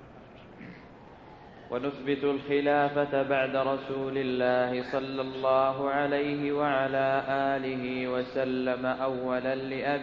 S2: ونثبت الخلافة بعد رسول الله صلى الله عليه وعلى آله وسلم أولا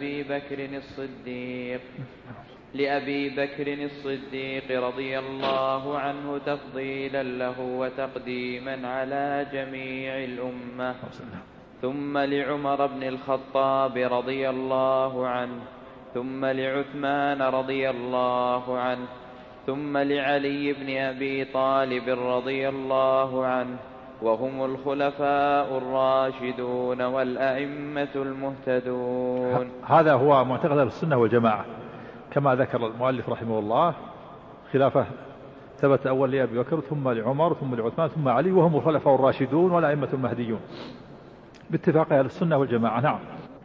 S2: لأبي بكر الصديق رضي الله عنه تفضيلا له وتقديما على جميع الأمة، ثم لعمر بن الخطاب رضي الله عنه، ثم لعثمان رضي الله عنه، ثم لعلي بن أبي طالب رضي الله عنه، وهم الخلفاء الراشدون والأئمة المهتدون.
S1: هذا هو معتقد السنة والجماعة كما ذكر المؤلف رحمه الله. خلافة ثبت أول لأبي بكر ثم لعمر ثم لعثمان ثم علي، وهم الخلفاء الراشدون والأئمة المهديون باتفاق أهل السنة والجماعة. نعم.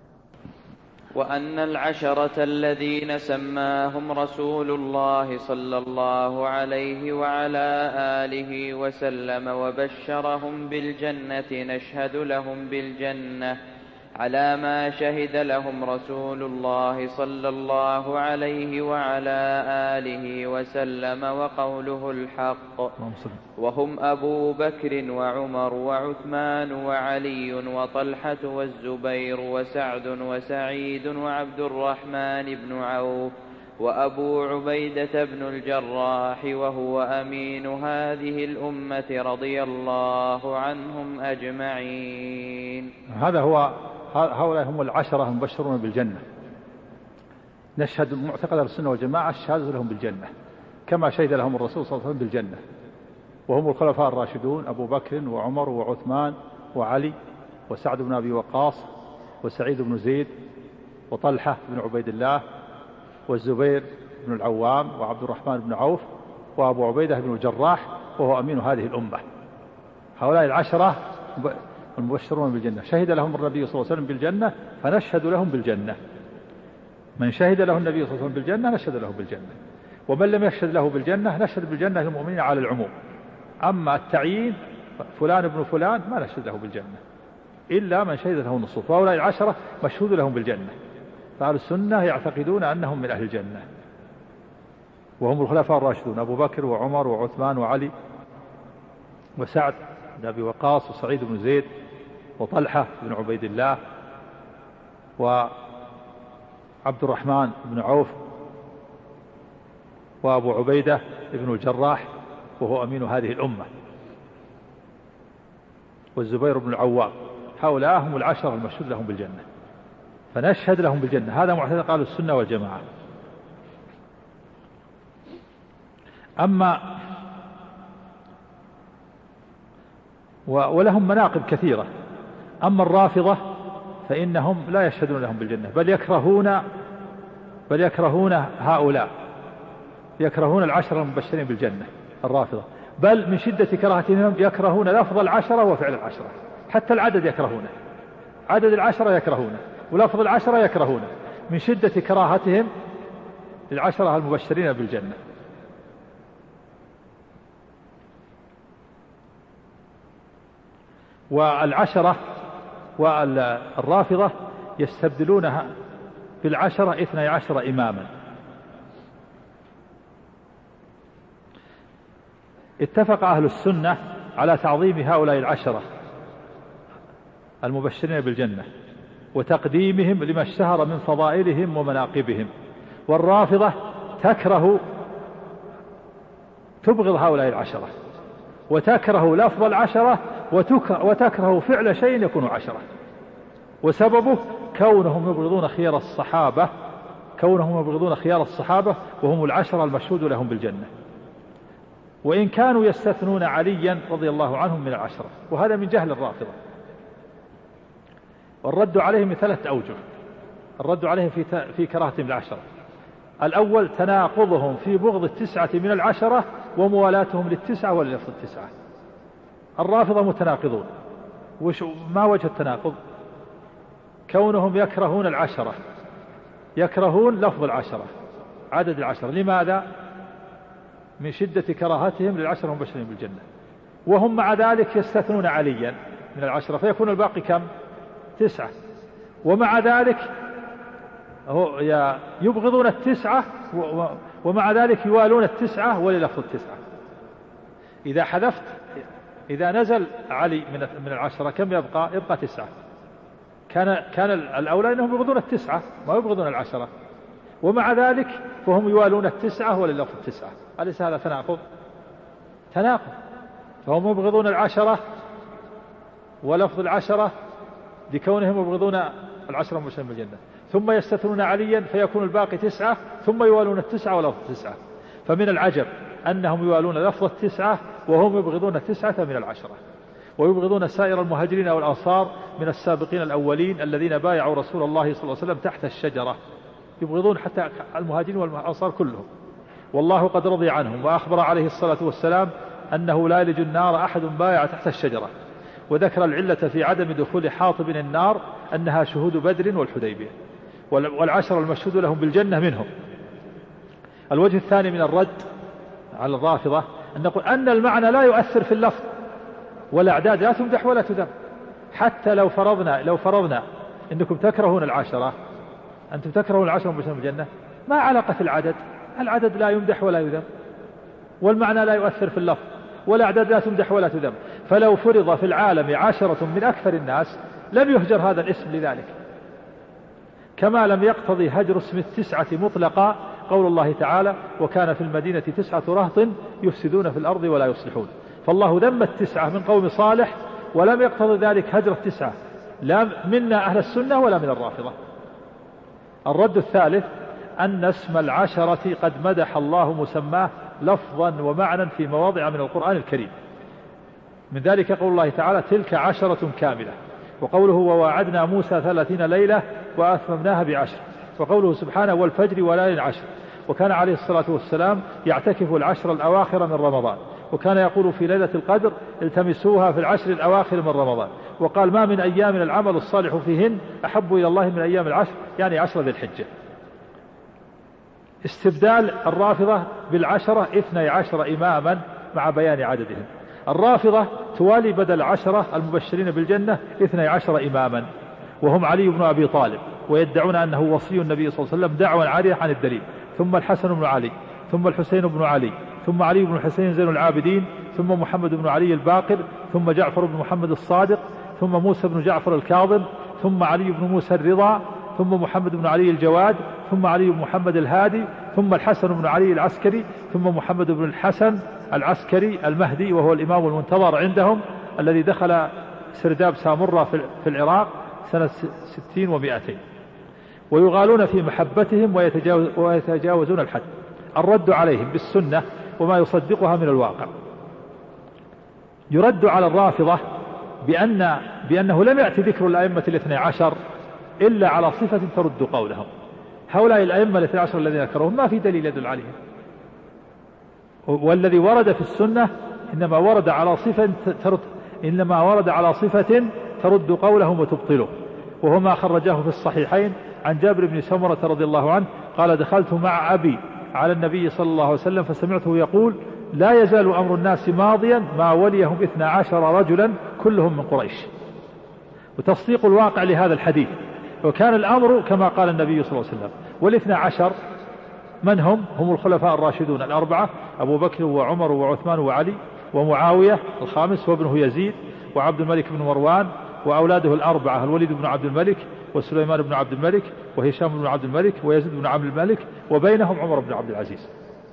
S2: وأن العشرة الذين سماهم رسول الله صلى الله عليه وعلى آله وسلم وبشرهم بالجنة نشهد لهم بالجنة على ما شهد لهم رسول الله صلى الله عليه وعلى آله وسلم وقوله الحق، وهم أبو بكر وعمر وعثمان وعلي وطلحة والزبير وسعد وسعيد وعبد الرحمن بن عوف وأبو عبيدة بن الجراح، وهو أمين هذه الأمة رضي الله عنهم أجمعين.
S1: هؤلاء هم العشرة المبشرون بالجنة، نشهد معتقد السنة والجماعة الشهادة لهم بالجنة كما شهد لهم الرسول صلى الله عليه وسلم بالجنة، وهم الخلفاء الراشدون أبو بكر وعمر وعثمان وعلي وسعد بن أبي وقاص وسعيد بن زيد وطلحة بن عبيد الله والزبير بن العوام وعبد الرحمن بن عوف وأبو عبيدة بن الجراح، وهو أمين هذه الأمة. هؤلاء العشرة المبشرون بالجنة شهد لهم النبي صلى الله عليه وسلم بالجنة فنشهد لهم بالجنة. من شهد له النبي صلى الله عليه وسلم بالجنة نشهد له بالجنة، ومن لم يشهد له بالجنة نشهد بالجنة للمؤمنين على العموم. أما التعيين فلان ابن فلان ما نشهد له بالجنة إلا من شهد له النصوص، وهؤلاء العشرة مشهود لهم بالجنة، فأهل السنة يعتقدون أنهم من أهل الجنة، وهم الخلفاء الراشدون أبو بكر وعمر وعثمان وعلي وسعد بن أبي وقاص وسعيد بن زيد وطلحة بن عبيد الله وعبد الرحمن بن عوف وأبو عبيدة بن الجراح، وهو أمين هذه الأمة، والزبير بن العوام. هؤلاء هم العشرة المشهود لهم بالجنة، فنشهد لهم بالجنة. هذا معتقد أهل السنة والجماعة. أما ولهم مناقب كثيرة. أما الرافضة فإنهم لا يشهدون لهم بالجنة، بل يكرهون هؤلاء، يكرهون العشرة المبشرين بالجنة الرافضة، بل من شدة كراهتهم يكرهون لفظ العشرة وفعل العشرة. حتى العدد يكرهونه، عدد العشرة يكرهونه، ولفظ العشرة يكرهونه، من شدة كراهتهم للعشرة المبشرين بالجنة. والعشرة والرافضة يستبدلونها بالعشرة 12 إماما. اتفق أهل السنة على تعظيم هؤلاء العشرة المبشرين بالجنة وتقديمهم لما اشتهر من فضائلهم ومناقبهم. والرافضة تبغض هؤلاء العشرة، وتكره لفظ العشرة، وتكره فعل شيء يكون عشرة، وسببه كونهم يبغضون خيار الصحابة وهم العشرة المشهود لهم بالجنة، وإن كانوا يستثنون عليا رضي الله عنهم من العشرة، وهذا من جهل الرافضة. والرد عليهم من 3 أوجه. الرد عليهم في كراهتهم العشرة: الأول تناقضهم في بغض 9 من العشرة وموالاتهم ل9 وللفظ 9. الرافضة متناقضون. ما وجه التناقض؟ كونهم يكرهون العشرة، يكرهون لفظ العشرة، عدد العشرة. لماذا؟ من شدة كراهتهم للعشرة المبشرين بالجنة. وهم مع ذلك يستثنون عليا من العشرة، فيكون الباقي كم؟ 9. ومع ذلك يبغضون 9، ومع ذلك يوالون 9 وللفظ 9. إذا حذفت، إذا نزل علي من العشرة كم يبقى؟ يبقى 9. كان الأولى أنهم يبغضون 9 ما يبغضون العشرة، ومع ذلك فهم يوالون 9 وللفظ 9. أليس هذا تناقض؟ فهم يبغضون العشرة ولفظ العشرة لكونهم يبغضون العشرة المبشرين بالجنة، ثم يستثنون عليا فيكون الباقي 9، ثم يوالون 9 ولفظ 9. فمن العجب أنهم يوالون لفظ 9 وهم يبغضون 9 من العشرة، ويبغضون سائر المهاجرين والأنصار من السابقين الأولين الذين بايعوا رسول الله صلى الله عليه وسلم تحت الشجرة. يبغضون حتى المهاجرين والأنصار كلهم، والله قد رضي عنهم، وأخبر عليه الصلاة والسلام أنه لا يلج النار أحد بايع تحت الشجرة. وذكر العلة في عدم دخول حاطب النار أنها شهود بدر والحديبية، والعشر المشهود لهم بالجنة منهم. الوجه الثاني من الرد على الرافضة أن نقول أن المعنى لا يؤثر في اللفظ، والأعداد لا تمدح ولا تذم. حتى لو فرضنا أنكم تكرهون العشرة، أنتم تكرهون العشرة المبشرين بالجنة، ما علاقة العدد لا يمدح ولا يذم، والمعنى لا يؤثر في اللفظ، والأعداد لا تمدح ولا تذم. فلو فرض في العالم 10 من أكثر الناس لم يهجر هذا الاسم لذلك، كما لم يقتضي هجر اسم 9 مطلقا قول الله تعالى: وكان في المدينة 9 رهط يفسدون في الأرض ولا يصلحون. فالله ذم 9 من قوم صالح، ولم يقتضي ذلك هجر 9 لا منا أهل السنة ولا من الرافضة. الرد الثالث أن اسم العشرة قد مدح الله مسماه لفظا ومعنى في مواضع من القرآن الكريم، من ذلك قول الله تعالى: تلك 10 كاملة، وقوله: وواعدنا موسى 30 ليلة وأتممناها ب10، وقوله سبحانه: والفجر وليال 10. وكان عليه الصلاة والسلام يعتكف 10 الأواخر من رمضان، وكان يقول في ليلة القدر: التمسوها في 10 الأواخر من رمضان. وقال: ما من أيام العمل الصالح فيهن أحب إلى الله من أيام 10، يعني 10 ذي الحجة. استبدال الرافضة بالعشرة 12 إماما مع بيان عددهم. الرافضة توالي بدل 10 المبشرين بالجنة 12 إماما، وهم علي بن أبي طالب، ويدعون أنه وصي النبي صلى الله عليه وسلم دعوا عارية عن الدليل، ثم الحسن بن علي، ثم الحسين بن علي، ثم علي بن الحسين زين العابدين، ثم محمد بن علي الباقر، ثم جعفر بن محمد الصادق، ثم موسى بن جعفر الكاظم، ثم علي بن موسى الرضا، ثم محمد بن علي الجواد، ثم علي بن محمد الهادي، ثم الحسن بن علي العسكري، ثم محمد بن الحسن العسكري المهدي، وهو الإمام المنتظر عندهم الذي دخل سرداب سامرة في العراق سنة 60 و200. ويغالون في محبتهم ويتجاوزون الحد. الرد عليهم بالسنة وما يصدقها من الواقع. يرد على الرافضة بأنه لم يأتي ذكر الأئمة الاثني عشر إلا على صفة ترد قولهم. هؤلاء الأئمة الاثني عشر الذين ذكرهم ما في دليل يدل عليهم، والذي ورد في السنة إنما ورد على صفة ترد قولهم وتبطله، وهو ما خرجاه في الصحيحين عن جابر بن سمرة رضي الله عنه قال: دخلت مع أبي على النبي صلى الله عليه وسلم فسمعته يقول: لا يزال أمر الناس ماضيا ما وليهم 12 رجلا كلهم من قريش. وتصديق الواقع لهذا الحديث. وكان الأمر كما قال النبي صلى الله عليه وسلم. والاثنى عشر من هم الخلفاء الراشدون الأربعة: أبو بكر وعمر وعثمان وعلي ومعاوية الخامس وابنه يزيد وعبد الملك بن مروان وأولاده الأربعة: الوليد بن عبد الملك وسليمان بن عبد الملك وهشام بن عبد الملك ويزيد بن عبد الملك، وبينهم عمر بن عبد العزيز.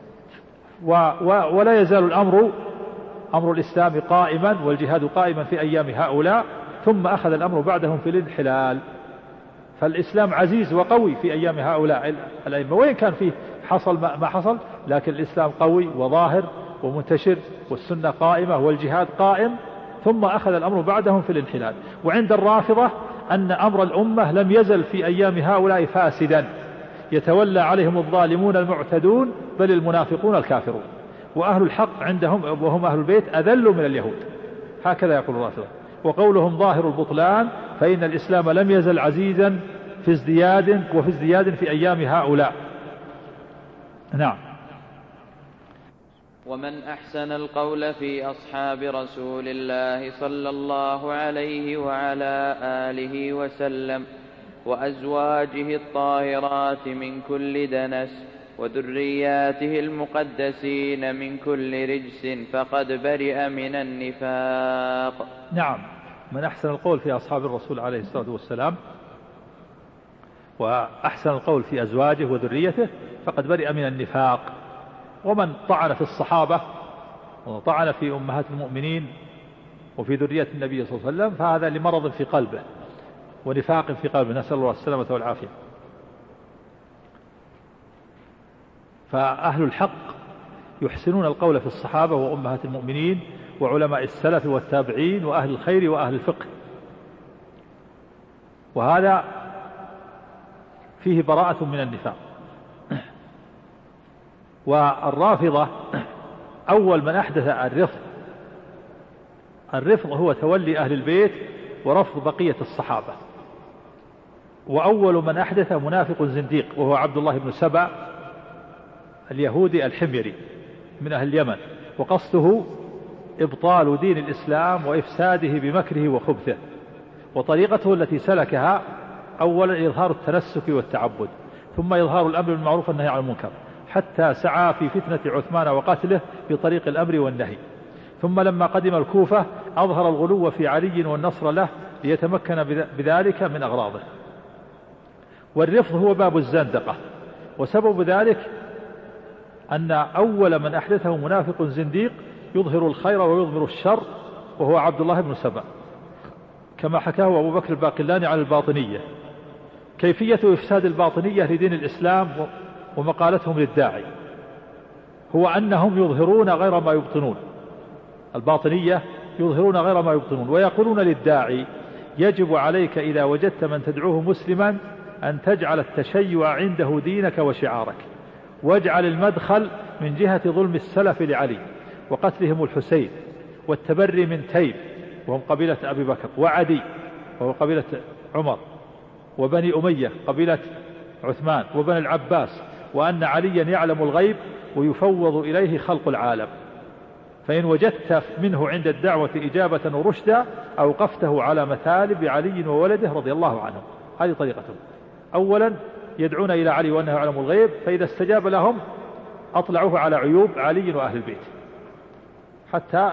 S1: ولا يزال أمر الإسلام قائما والجهاد قائما في أيام هؤلاء، ثم أخذ الأمر بعدهم في الانحلال. فالإسلام عزيز وقوي في أيام هؤلاء الأئمة، وإن كان فيه حصل ما حصل، لكن الإسلام قوي وظاهر ومنتشر، والسنة قائمة والجهاد قائم، ثم أخذ الأمر بعدهم في الانحلال. وعند الرافضة أن أمر الأمة لم يزل في أيام هؤلاء فاسدا، يتولى عليهم الظالمون المعتدون بل المنافقون الكافرون، وأهل الحق عندهم وهم أهل البيت أذل من اليهود. هكذا يقول الرافضة. وقولهم ظاهر البطلان، فإن الإسلام لم يزل عزيزا في ازدياد في أيام هؤلاء. نعم.
S2: ومن أحسن القول في أصحاب رسول الله صلى الله عليه وعلى آله وسلم وأزواجه الطاهرات من كل دنس وذرياته المقدسين من كل رجس فقد برئ من النفاق.
S1: نعم. من أحسن القول في أصحاب الرسول عليه الصلاة والسلام وأحسن القول في أزواجه وذريته فقد برئ من النفاق. ومن طعن في الصحابة وطعن في أمهات المؤمنين وفي ذرية النبي صلى الله عليه وسلم فهذا لمرض في قلبه ونفاق في قلبه، نسأل الله السلامة والعافية. فأهل الحق يحسنون القول في الصحابة وأمهات المؤمنين وعلماء السلف والتابعين وأهل الخير وأهل الفقه، وهذا فيه براءة من النفاق. والرافضة أول من أحدث الرفض هو تولي أهل البيت ورفض بقية الصحابة. وأول من أحدث منافق زنديق وهو عبد الله بن سبأ اليهودي الحميري من أهل اليمن، وقصده إبطال دين الإسلام وإفساده بمكره وخبثه. وطريقته التي سلكها أولا إظهار التنسك والتعبد، ثم إظهار الأمر بالمعروف والنهي عن المنكر، حتى سعى في فتنة عثمان وقتله بطريق الأمر والنهي. ثم لما قدم الكوفة أظهر الغلو في علي والنصر له ليتمكن بذلك من أغراضه. والرفض هو باب الزندقة، وسبب ذلك أن أول من أحدثه منافق زنديق يظهر الخير ويظهر الشر وهو عبد الله بن سبأ، كما حكاه أبو بكر الباقلاني عن الباطنية. كيفية إفساد الباطنية لدين الإسلام ومقالتهم للداعي هو أنهم يظهرون غير ما يبطنون. الباطنية يظهرون غير ما يبطنون، ويقولون للداعي: يجب عليك إذا وجدت من تدعوه مسلما أن تجعل التشيع عنده دينك وشعارك، واجعل المدخل من جهة ظلم السلف لعلي وقتلهم الحسين والتبري من تيم وهم قبيلة أبي بكر، وعدي وهو قبيلة عمر، وبني أمية قبيلة عثمان، وبني العباس، وأن عليا يعلم الغيب ويفوض إليه خلق العالم، فإن وجدت منه عند الدعوة إجابة ورشدا أوقفته على مثالب علي وولده رضي الله عنهم. هذه طريقتهم. أولا يدعون إلى علي وأنه يعلم الغيب، فإذا استجاب لهم أطلعوه على عيوب علي وأهل البيت حتى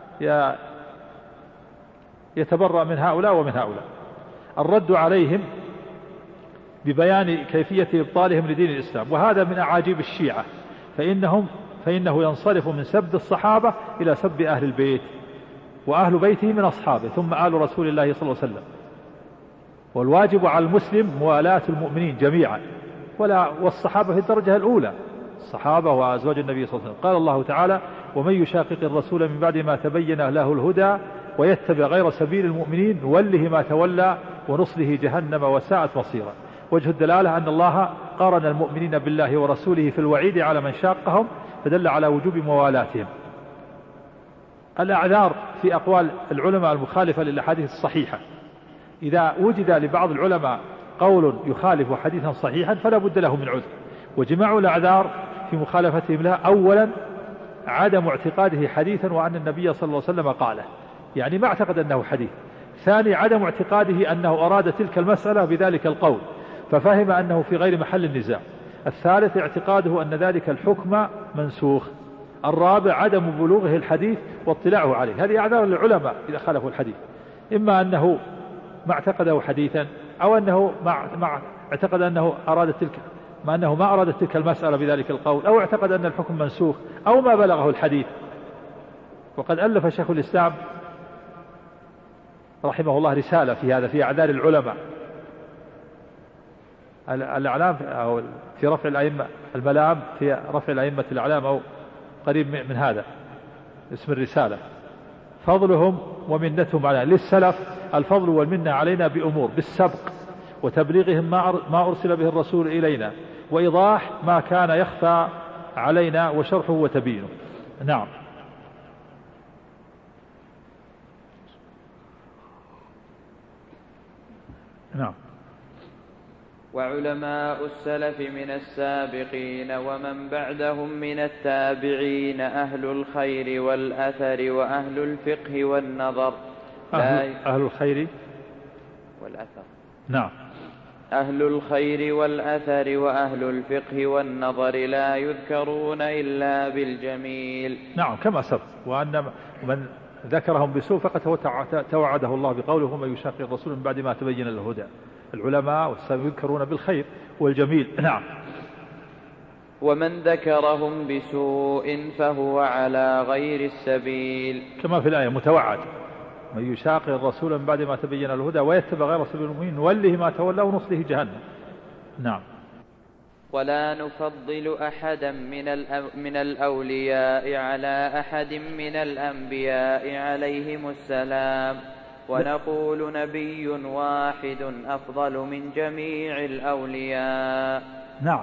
S1: يتبرأ من هؤلاء ومن هؤلاء. الرد عليهم ببيان كيفية إبطالهم لدين الإسلام، وهذا من أعاجيب الشيعة، فإنه ينصرف من سب الصحابة إلى سب أهل البيت، وأهل بيته من أصحابه ثم آل رسول الله صلى الله عليه وسلم. والواجب على المسلم موالاة المؤمنين جميعا، والصحابة في الدرجة الأولى، الصحابة وأزواج النبي صلى الله عليه وسلم. قال الله تعالى: ومن يشاقق الرسول من بعد ما تبين له الهدى ويتبع غير سبيل المؤمنين نوله ما تولى ونصله جهنم وساءت مصيرا. وجه الدلالة أن الله قارن المؤمنين بالله ورسوله في الوعيد على من شاقهم، فدل على وجوب موالاتهم. الأعذار في أقوال العلماء المخالفة للأحاديث الصحيحة: إذا وجد لبعض العلماء قول يخالف حديثا صحيحا فلا بد له من عذر. وجماع الأعذار في مخالفتهم لها: أولا عدم اعتقاده حديثا وأن النبي صلى الله عليه وسلم قاله، يعني ما اعتقد أنه حديث. ثاني عدم اعتقاده أنه أراد تلك المسألة بذلك القول ففهم أنه في غير محل النزاع. الثالث اعتقاده أن ذلك الحكم منسوخ. الرابع عدم بلوغه الحديث واطلاعه عليه. هذه أعذار للعلماء إذا خالفوا الحديث: إما أنه ما اعتقده حديثا، أو أنه ما اعتقد أنه ما أراد تلك المسألة بذلك القول، أو اعتقد أن الحكم منسوخ، أو ما بلغه الحديث. وقد ألف شيخ الإسلام رحمه الله رسالة في هذا، في أعذار العلماء، الأعلام أو في رفع الأئمة، الملام في رفع الأئمة الأعلام، أو قريب من هذا اسم الرسالة: فضلهم ومنتهم علينا. للسلف الفضل والمنة علينا بأمور: بالسبق وتبليغهم ما أرسل به الرسول إلينا، وإيضاح ما كان يخفى علينا، وشرحه وتبيينه. نعم. نعم.
S2: وعلماء السلف من السابقين ومن بعدهم من التابعين أهل الخير والأثر وأهل الفقه والنظر.
S1: أهل الخير
S2: والأثر.
S1: نعم.
S2: أهل الخير والأثر وأهل الفقه والنظر لا يذكرون إلا بالجميل.
S1: نعم، كما سبق. وأن من ذكرهم بسوء فقد توعده الله بقوله: ومن يشاقق الرسول من بعد ما تبين له الهدى. العلماء يذكرون بالخير والجميل. نعم.
S2: ومن ذكرهم بسوء فهو على غير السبيل،
S1: كما في الآية: متوعد: من يشاقق الرسول من بعد ما تبين له الهدى ويتبع غير سبيل المؤمنين نوله ما تولى ونصله جهنم. نعم.
S2: ولا نفضل أحدا من الأولياء على أحد من الأنبياء عليهم السلام، ونقول نبي واحد أفضل من جميع الأولياء.
S1: نعم،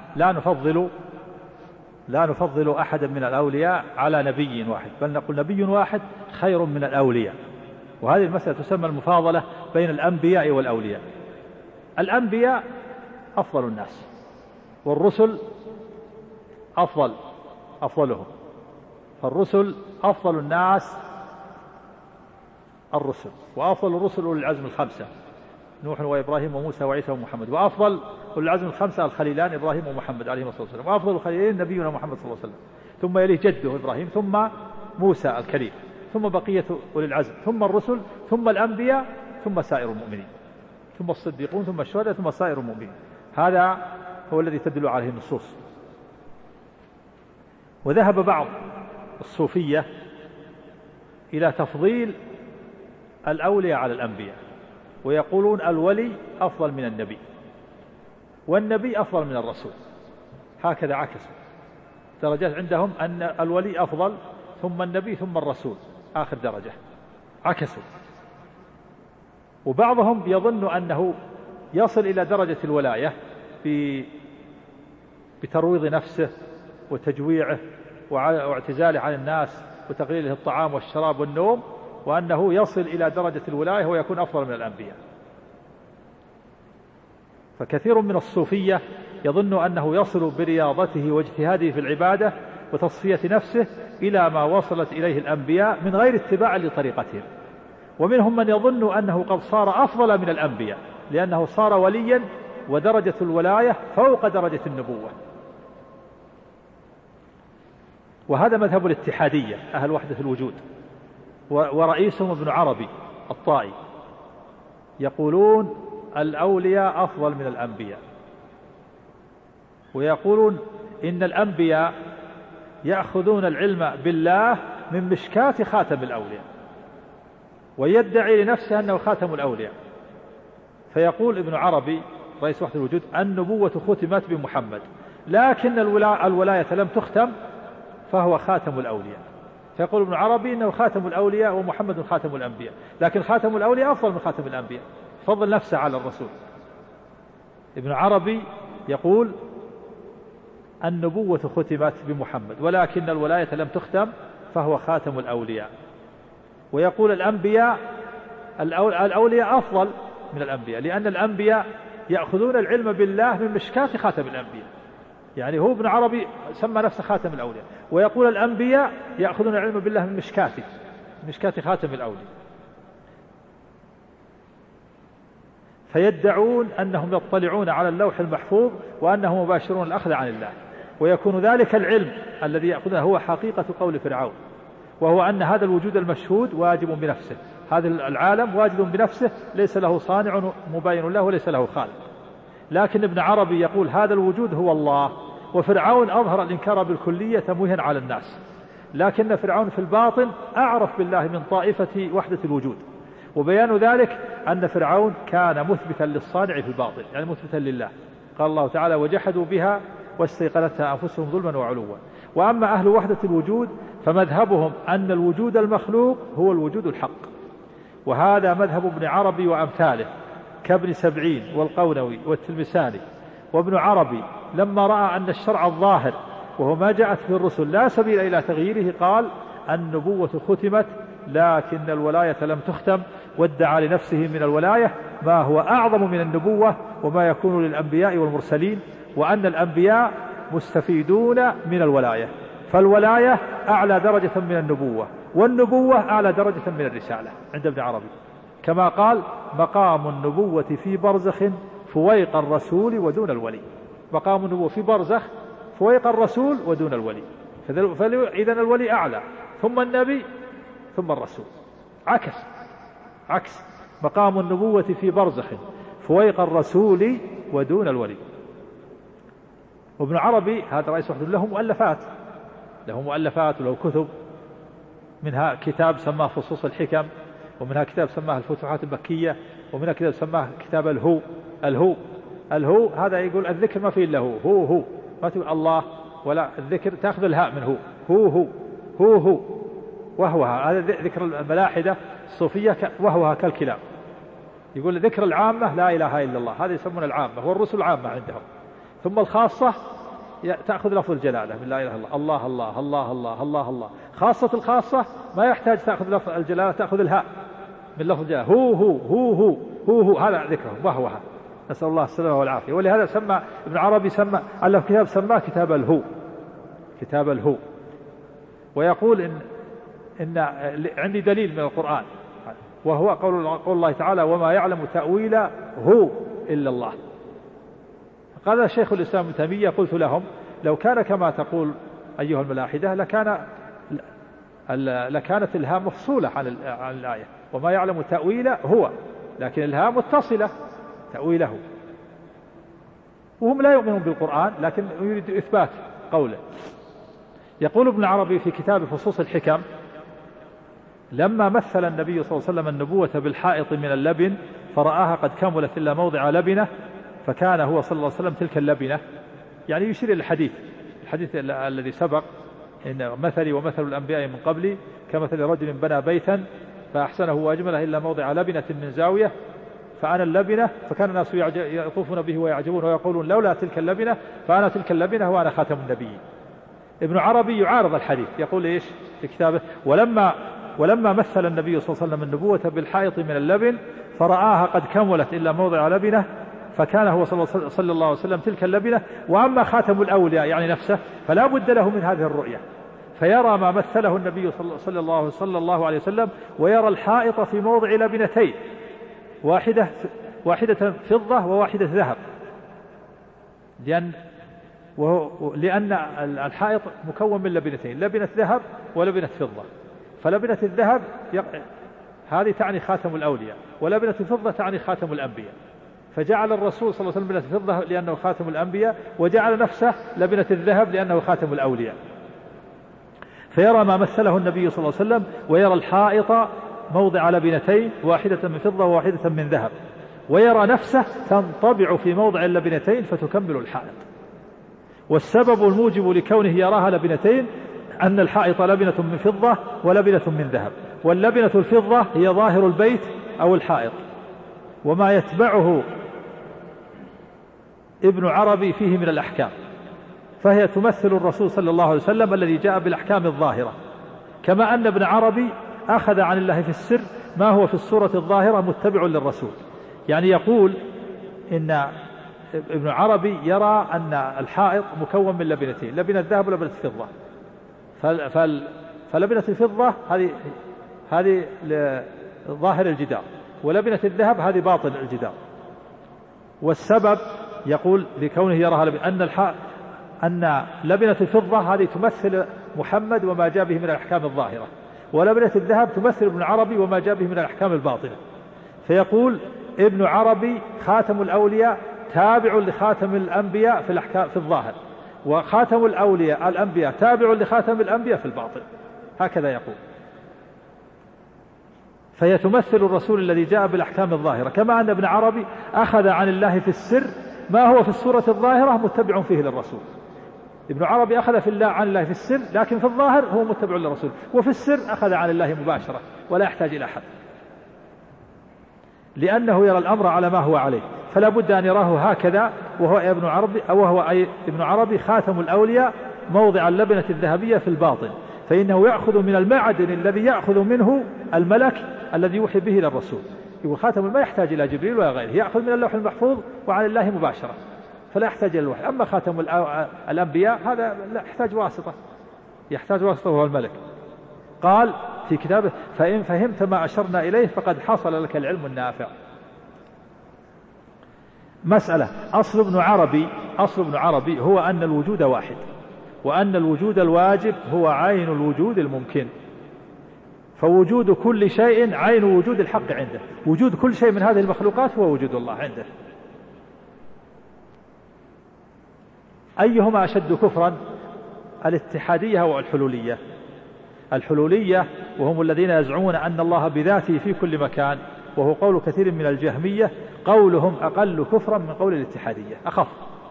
S1: لا نفضل أحدا من الأولياء على نبي واحد، بل نقول نبي واحد خير من الأولياء. وهذه المسألة تسمى المفاضلة بين الأنبياء والأولياء. الأنبياء أفضل الناس، والرسل أفضلهم. فالرسل أفضل الناس الرسل، وأفضل الرسل أولي العزم الخمسة: نوح وإبراهيم وموسى وعيسى ومحمد. وأفضل أولي العزم الخمسة الخليلان إبراهيم ومحمد عليهم الصلاة والسلام. وأفضل الخليلين نبينا محمد صلى الله عليه وسلم، ثم يليه جده إبراهيم، ثم موسى الكريم، ثم بقية أولي العزم، ثم الرسل، ثم الأنبياء، ثم سائر المؤمنين، ثم الصديقون، ثم الشهداء، ثم سائر المؤمنين. هذا هو الذي تدل عليه النصوص. وذهب بعض الصوفية إلى تفضيل الأولياء على الأنبياء، ويقولون الولي أفضل من النبي، والنبي أفضل من الرسول. هكذا عكسوا درجات عندهم، أن الولي أفضل، ثم النبي، ثم الرسول آخر درجة. عكسوا. وبعضهم يظن أنه يصل إلى درجة الولاية بترويض نفسه وتجويعه واعتزاله عن الناس وتقليله الطعام والشراب والنوم، وأنه يصل إلى درجة الولاية ويكون أفضل من الأنبياء. فكثير من الصوفية يظن أنه يصل برياضته واجتهاده في العبادة وتصفية نفسه إلى ما وصلت إليه الأنبياء من غير اتباع لطريقتهم. ومنهم من يظن أنه قد صار أفضل من الأنبياء، لأنه صار وليا ودرجة الولاية فوق درجة النبوة. وهذا مذهب الاتحادية أهل وحدة الوجود، ورئيسهم ابن عربي الطائي، يقولون الأولياء أفضل من الأنبياء، ويقولون إن الأنبياء يأخذون العلم بالله من مشكاة خاتم الأولياء، ويدعي لنفسه أنه خاتم الأولياء، فيقول ابن عربي رئيس وحدة الوجود: النبوة ختمت بمحمد، لكن الولاية لم تختم فهو خاتم الأولياء. فيقول ابن عربي إنه خاتم الأولياء ومحمد خاتم الأنبياء، لكن خاتم الأولياء أفضل من خاتم الأنبياء، فضل نفسه على الرسول. ابن عربي يقول: النبوة ختمت بمحمد، ولكن الولاية لم تختم فهو خاتم الأولياء. ويقول: الأولياء أفضل من الأنبياء، لأن الأنبياء يأخذون العلم بالله من مشكاة خاتم الأنبياء. يعني هو ابن عربي سمى نفسه خاتم الأولياء، ويقول الأنبياء يأخذون العلم بالله من مشكاة خاتم الأولياء. فيدعون أنهم يطلعون على اللوح المحفوظ وأنهم مباشرون الأخذ عن الله، ويكون ذلك العلم الذي يأخذه هو حقيقة قول فرعون، وهو أن هذا الوجود المشهود واجب بنفسه، هذا العالم واجب بنفسه، ليس له صانع مباين له وليس له خالق. لكن ابن عربي يقول هذا الوجود هو الله، وفرعون أظهر الإنكار بالكلية تمويها على الناس، لكن فرعون في الباطن أعرف بالله من طائفة وحدة الوجود. وبيان ذلك أن فرعون كان مثبتا للصانع في الباطن، يعني مثبتا لله. قال الله تعالى: وجحدوا بها واستيقنتها أنفسهم ظلما وعلوا. وأما أهل وحدة الوجود فمذهبهم أن الوجود المخلوق هو الوجود الحق، وهذا مذهب ابن عربي وأمثاله كابن سبعين والقونوي والتلمساني. وابن عربي لما رأى أن الشرع الظاهر وهو ما جاءت به الرسل لا سبيل إلى تغييره قال: النبوة ختمت لكن الولاية لم تختم، وادعى لنفسه من الولاية ما هو أعظم من النبوة وما يكون للأنبياء والمرسلين، وأن الأنبياء مستفيدون من الولاية، فالولاية أعلى درجة من النبوة، والنبوة أعلى درجة من الرسالة عند ابن عربي، كما قال: مقام النبوة في برزخ فويق الرسول ودون الولي. مقام النبوة في برزخ فويق الرسول ودون الولي، فإذن الولي أعلى ثم النبي ثم الرسول، عكس مقام النبوة في برزخ فويق الرسول ودون الولي. وابن عربي هذا رئيس وحده له مؤلفات وله كتب، منها كتاب سماه فصوص الحكم، ومنها كتاب سماه الفتوحات المكية، ومنها كتاب سماه كتاب الهو. هذا يقول الذكر ما فيه إلا هو ما تقول الله ولا الذكر، تأخذ الهاء من هو وهو. هذا ذكر الملاحدة الصوفية وهو كالكلام. يقول ذكر العامة لا إله إلا الله، هذا يسمون العامة، والرسل عامة عندهم. ثم الخاصة تأخذ لفظ الجلالة من لا إله إلا الله، الله الله الله الله الله. خاصة الخاصة ما يحتاج تأخذ لفظ الجلالة، تأخذ الهاء من لفظ الجلالة، هو هذا ذكره وهو. نسأل الله السلامة والعافية. ولهذا سمى ابن عربي ألف كتاب سماه كتاب الهو. ويقول إن عندي دليل من القرآن، وهو قول الله تعالى: وما يعلم تأويله إلا الله. قال شيخ الإسلام ابن تيمية: قلت لهم لو كان كما تقول أيها الملاحدة لكانت الهاء مفصولة عن الآية، وما يعلم تأويله هو، لكن الهاء متصلة تأويله. وهم لا يؤمنون بالقرآن لكن يريد إثبات قوله. يقول ابن عربي في كتاب فصوص الحكم: لما مثل النبي صلى الله عليه وسلم النبوة بالحائط من اللبن فرآها قد كملت إلا موضع لبنة، فكان هو صلى الله عليه وسلم تلك اللبنة. يعني يشير إلى الحديث الذي سبق: إن مثلي ومثل الأنبياء من قبلي كمثل رجل بنى بيتا فأحسنه وأجمله إلا موضع لبنة من زاوية فأنا اللبنة، فكان الناس يطوفون به ويعجبون ويقولون لولا تلك اللبنة فأنا تلك اللبنة وأنا خاتم النبيين. ابن عربي يعارض الحديث، يقول إيش في كتابه: ولما مثل النبي صلى الله عليه وسلم النبوة بالحائط من اللبن فرآها قد كملت إلا موضع لبنة، فكان هو صلى الله عليه وسلم تلك اللبنة. وأما خاتم الأولياء يعني نفسه فلا بد له من هذه الرؤية، فيرى ما مثله النبي صلى الله عليه وسلم، ويرى الحائط في موضع لبنتين، واحدة فضة وواحدة ذهب، لأن الحائط مكون من لبنتين، لبنة ذهب ولبنة فضة. فلبنة الذهب هذه تعني خاتم الأولياء، ولبنة الفضة تعني خاتم الأنبياء. فجعل الرسول صلى الله عليه وسلم لبنة الفضة لأنه خاتم الأنبياء، وجعل نفسه لبنة الذهب لأنه خاتم الأولياء. فيرى ما مثله النبي صلى الله عليه وسلم، ويرى الحائط موضع لبنتين، واحدة من فضة وواحدة من ذهب. ويرى نفسه تنطبع في موضع اللبنتين فتكمل الحائط. والسبب الموجب لكونه يراها لبنتين أن الحائط لبنة من فضة ولبنة من ذهب، واللبنة الفضة هي ظاهر البيت أو الحائط، وما يتبعه ابن عربي فيه من الأحكام، فهي تمثل الرسول صلى الله عليه وسلم الذي جاء بالأحكام الظاهرة، كما أن ابن عربي أخذ عن الله في السر ما هو في الصورة الظاهرة متبع للرسول. يعني يقول إن ابن عربي يرى أن الحائط مكون من لبنتين، لبنة ذهب ولبنة فضة، فلبنة الفضة هذه ظاهر الجدار، ولبنة الذهب هذه باطن الجدار. والسبب يقول لكونه يراها أن لبنة الفضة هذه تمثل محمد وما جاء به من الأحكام الظاهرة، ولبنة الذهب تمثل ابن عربي وما جاء به من الأحكام الباطنة. فيقول ابن عربي خاتم الأولياء تابع لخاتم الأنبياء في الأحكام في الظاهر، وخاتم الأولياء الأنبياء تابع لخاتم الأنبياء في الباطن، هكذا يقول. فهي تمثل الرسول الذي جاء بالأحكام الظاهرة، كما أن ابن عربي أخذ عن الله في السر ما هو في الصورة الظاهرة متبع فيه للرسول. ابن عربي أخذ في الله عن الله في السر، لكن في الظاهر هو متبع للرسول، وفي السر أخذ عن الله مباشرة ولا يحتاج إلى أحد، لأنه يرى الأمر على ما هو عليه، فلا بد أن يراه هكذا. وهو ابن عربي خاتم الأولياء موضع اللبنة الذهبية في الباطن، فإنه يأخذ من المعدن الذي يأخذ منه الملك الذي يوحي به إلى الرسول. يقول خاتم ما يحتاج إلى جبريل ولا غيره، يأخذ من اللوح المحفوظ وعن الله مباشرة، فلا يحتاج إلى الوحي. أما خاتم الأنبياء هذا لا يحتاج واسطة، يحتاج واسطة وهو الملك. قال في كتابه: فإن فهمت ما أشرنا إليه فقد حصل لك العلم النافع. مسألة: أصل ابن عربي هو أن الوجود واحد، وأن الوجود الواجب هو عين الوجود الممكن، فوجود كل شيء عين وجود الحق عنده، وجود كل شيء من هذه المخلوقات هو وجود الله عنده. أيهما أشد كفرا؟ الاتحادية والحلولية. الحلولية وهم الذين يزعمون أن الله بذاته في كل مكان، وهو قول كثير من الجهمية، قولهم أقل كفرا من قول الاتحادية، أخف.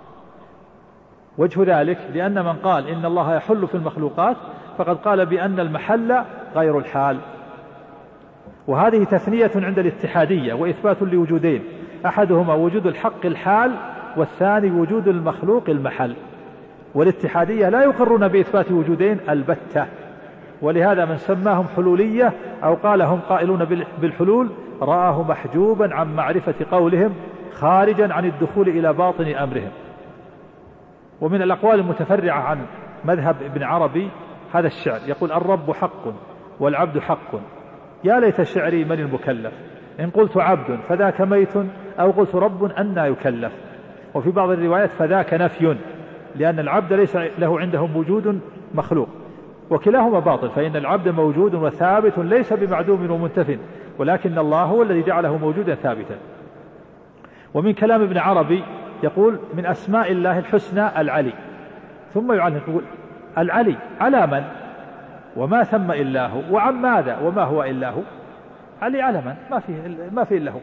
S1: وجه ذلك لأن من قال إن الله يحل في المخلوقات فقد قال بأن المحل غير الحال، وهذه تثنية عند الاتحادية وإثبات لوجودين، أحدهما وجود الحق الحال، والثاني وجود المخلوق المحل. والاتحادية لا يقرون بإثبات وجودين البتة، ولهذا من سماهم حلولية أو قال هم قائلون بالحلول رآه محجوبا عن معرفة قولهم، خارجا عن الدخول إلى باطن أمرهم. ومن الأقوال المتفرعة عن مذهب ابن عربي هذا الشعر، يقول: الرب حق والعبد حق، يا ليت شعري من المكلف، إن قلت عبد فذاك ميت، أو قلت رب أنى يكلف. وفي بعض الروايات فذاك نفي، لأن العبد ليس له عندهم وجود مخلوق، وكلاهما باطل، فإن العبد موجود وثابت ليس بمعدوم ومنتف، ولكن الله هو الذي جعله موجودا ثابتا. ومن كلام ابن عربي يقول: من أسماء الله الحسنى العلي، ثم يعلق يقول: العلي على من؟ وما ثم إلا هو، وعن ماذا وما هو إلا هو. علي على من؟ ما فيه إلا هو.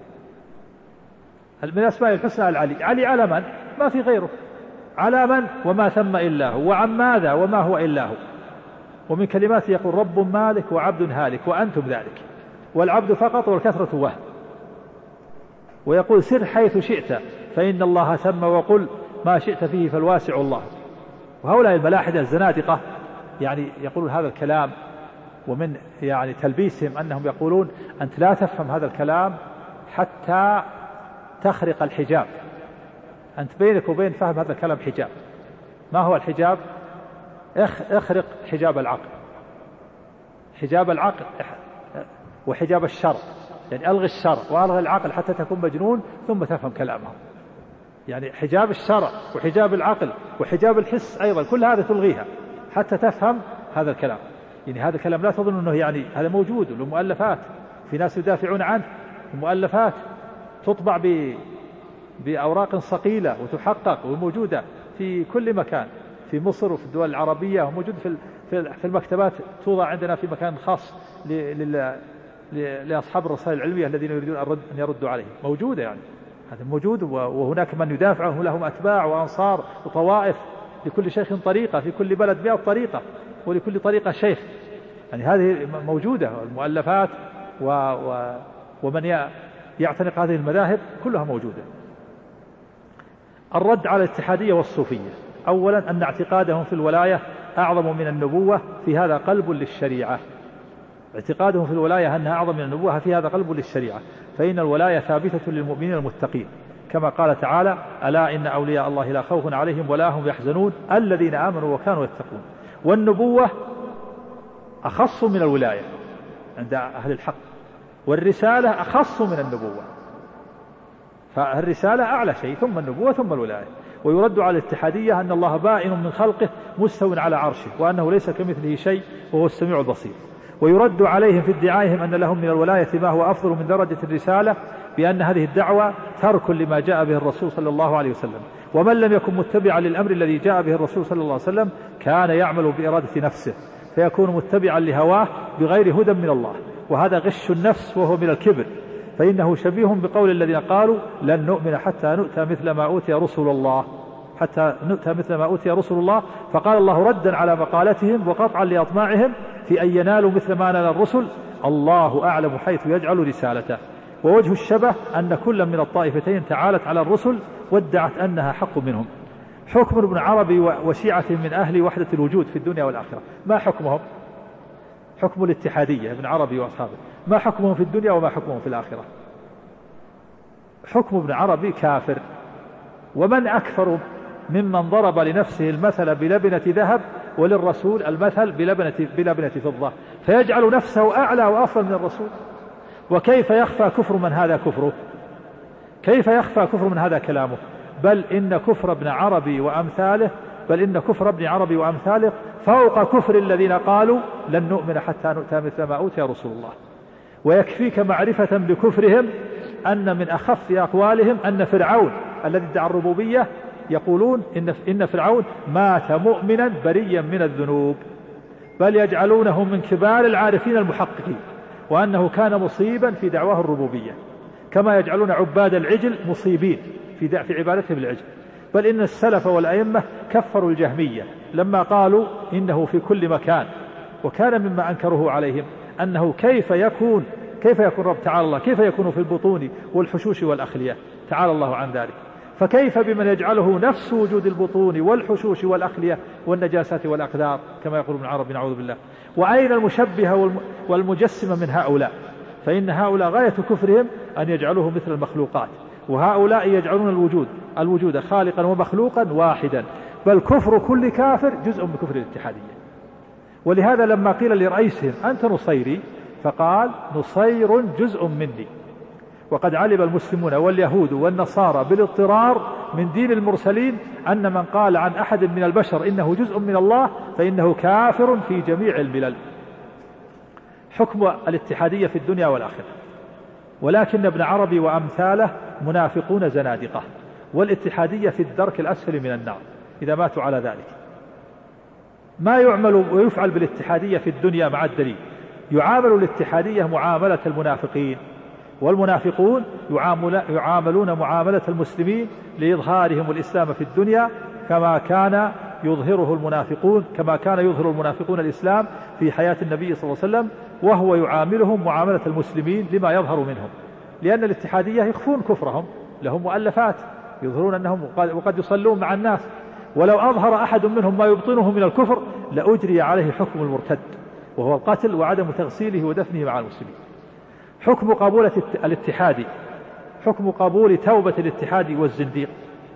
S1: من أسماء الحسنى العلي، علي على من؟ ما في غيره. على من وما ثم إلا هو، وعن ماذا وما هو إلا هو. ومن كلماته يقول: رب مالك وعبد هالك وأنتم ذلك، والعبد فقط والكثرة وهم. ويقول: سر حيث شئت فإن الله ثم، وقل ما شئت فيه فالواسع الله. وهؤلاء الملاحدة الزنادقة يعني يقولون هذا الكلام، ومن يعني تلبيسهم أنهم يقولون: أنت لا تفهم هذا الكلام حتى تخرق الحجاب، أنت بينك وبين فهم هذا الكلام حجاب. ما هو الحجاب؟ اخرق حجاب العقل، حجاب العقل وحجاب الشرع، يعني ألغي الشرع وألغي العقل حتى تكون مجنون ثم تفهم كلامهم. يعني حجاب الشرع وحجاب العقل وحجاب الحس أيضا كل هذا تلغيها حتى تفهم هذا الكلام. يعني هذا الكلام لا تظن أنه يعني هذا موجود، له مؤلفات، في ناس يدافعون عنه، المؤلفات تطبع بأوراق صقيلة وتحقق وموجودة في كل مكان، في مصر وفي الدول العربية، وموجود في المكتبات، توضع عندنا في مكان خاص لأصحاب الرسائل العلمية الذين يريدون أن يردوا عليه، موجودة يعني، هذا موجود، وهناك من يدافع عنه، لهم أتباع وأنصار وطوائف، لكل شيخ طريقة، في كل بلد 100 طريقة، ولكل طريقة شيخ، يعني هذه موجودة، المؤلفات ومن يعتنق هذه المذاهب كلها موجودة. الرد على الاتحادية والصوفية: أولا أن اعتقادهم في الولاية أعظم من النبوة، في هذا قلب للشريعة. اعتقادهم في الولاية أنها أعظم من النبوة، في هذا قلب للشريعة، فإن الولاية ثابتة للمؤمنين المتقين، كما قال تعالى: ألا إن أولياء الله لا خوف عليهم ولا هم يحزنون الذين آمنوا وكانوا يتقون. والنبوة أخص من الولاية عند أهل الحق، والرسالة أخص من النبوة، فالرسالة أعلى شيء، ثم النبوة، ثم الولاية. ويرد على الاتحادية أن الله بائن من خلقه مستو على عرشه، وأنه ليس كمثله شيء وهو السميع البصير. ويرد عليهم في ادعائهم أن لهم من الولاية ما هو أفضل من درجة الرسالة، بأن هذه الدعوة ترك لما جاء به الرسول صلى الله عليه وسلم، ومن لم يكن متبعا للأمر الذي جاء به الرسول صلى الله عليه وسلم كان يعمل بإرادة نفسه، فيكون متبعا لهواه بغير هدى من الله، وهذا غش النفس وهو من الكبر، فإنه شبيه بقول الذين قالوا لن نؤمن حتى نؤتى مثل ما أوتي رسل الله، فقال الله ردا على مقالتهم وقطعا لأطماعهم في أن ينالوا مثل ما نال الرسل: الله أعلم حيث يجعل رسالته. ووجه الشبه أن كل من الطائفتين تعالت على الرسل وادعت أنها حق منهم. حكم ابن عربي وشيعة من أهل وحدة الوجود في الدنيا والآخرة، ما حكمهم؟ حكم الاتحادية ابن عربي وأصحابه، ما حكمهم في الدنيا وما حكمهم في الآخرة؟ حكم ابن عربي كافر. ومن أكفر ممن ضرب لنفسه المثل بلبنة ذهب وللرسول المثل بلبنة فضة، فيجعل نفسه أعلى وأفضل من الرسول؟ وكيف يخفى كفر من هذا كفره؟ كيف يخفى كفر من هذا كلامه؟ بل إن كفر ابن عربي وأمثاله فوق كفر الذين قالوا لن نؤمن حتى نؤتى مثل ما أوتي رسول الله. ويكفيك معرفة بكفرهم أن من أخف أقوالهم أن فرعون الذي ادعى الربوبية يقولون إن فرعون مات مؤمنا بريا من الذنوب، بل يجعلونه من كبار العارفين المحققين، وأنه كان مصيبا في دعواه الربوبية، كما يجعلون عباد العجل مصيبين في عبادتهم العجل. بل إن السلف والأئمة كفروا الجهمية لما قالوا إنه في كل مكان، وكان مما أنكره عليهم أنه كيف يكون رب تعالى الله، كيف يكون في البطون والحشوش والأخلية، تعالى الله عن ذلك، فكيف بمن يجعله نفس وجود البطون والحشوش والأخلية والنجاسات والأقدار كما يقول ابن عربي نعوذ بالله. وأين المشبهة والمجسمة من هؤلاء؟ فإن هؤلاء غاية كفرهم أن يجعلوه مثل المخلوقات، وهؤلاء يجعلون الوجود خالقا ومخلوقا واحدا، بل كفر كل كافر جزء من كفر الاتحادية. ولهذا لما قيل لرئيسهم أنت نصيري، فقال نصير جزء مني. وقد علم المسلمون واليهود والنصارى بالاضطرار من دين المرسلين أن من قال عن أحد من البشر إنه جزء من الله فإنه كافر في جميع الملل. حكم الاتحادية في الدنيا والآخرة: ولكن ابن عربي وأمثاله منافقون زنادقة، والاتحادية في الدرك الأسفل من النار إذا ماتوا على ذلك. ما يعمل ويفعل بالاتحادية في الدنيا مع الدليل: يعامل الاتحادية معاملة المنافقين، والمنافقون يعاملون معاملة المسلمين لإظهارهم الإسلام في الدنيا كما كان يظهر المنافقون الإسلام في حياة النبي صلى الله عليه وسلم، وهو يعاملهم معاملة المسلمين لما يظهر منهم، لأن الاتحادية يخفون كفرهم، لهم مؤلفات يظهرون أنهم وقد يصلون مع الناس، ولو أظهر أحد منهم ما يبطنه من الكفر لأجري عليه حكم المرتد، وهو القتل وعدم تغسيله ودفنه مع المسلمين. حكم قبول الاتحادي: حكم قبول توبة الاتحادي والزنديق.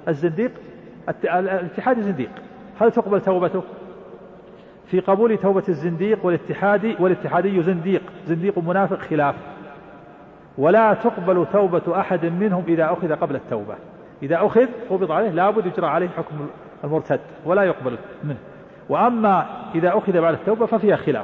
S1: الاتحادي زنديق، هل تقبل توبته؟ في قبول توبة الزنديق والاتحادي زنديق منافق خلاف، ولا تقبل توبة أحد منهم إذا أخذ قبل التوبة. إذا أخذ قبض عليه لابد يجرى عليه حكم المرتد ولا يقبل منه، وأما إذا أخذ بعد التوبة ففيها خلاف.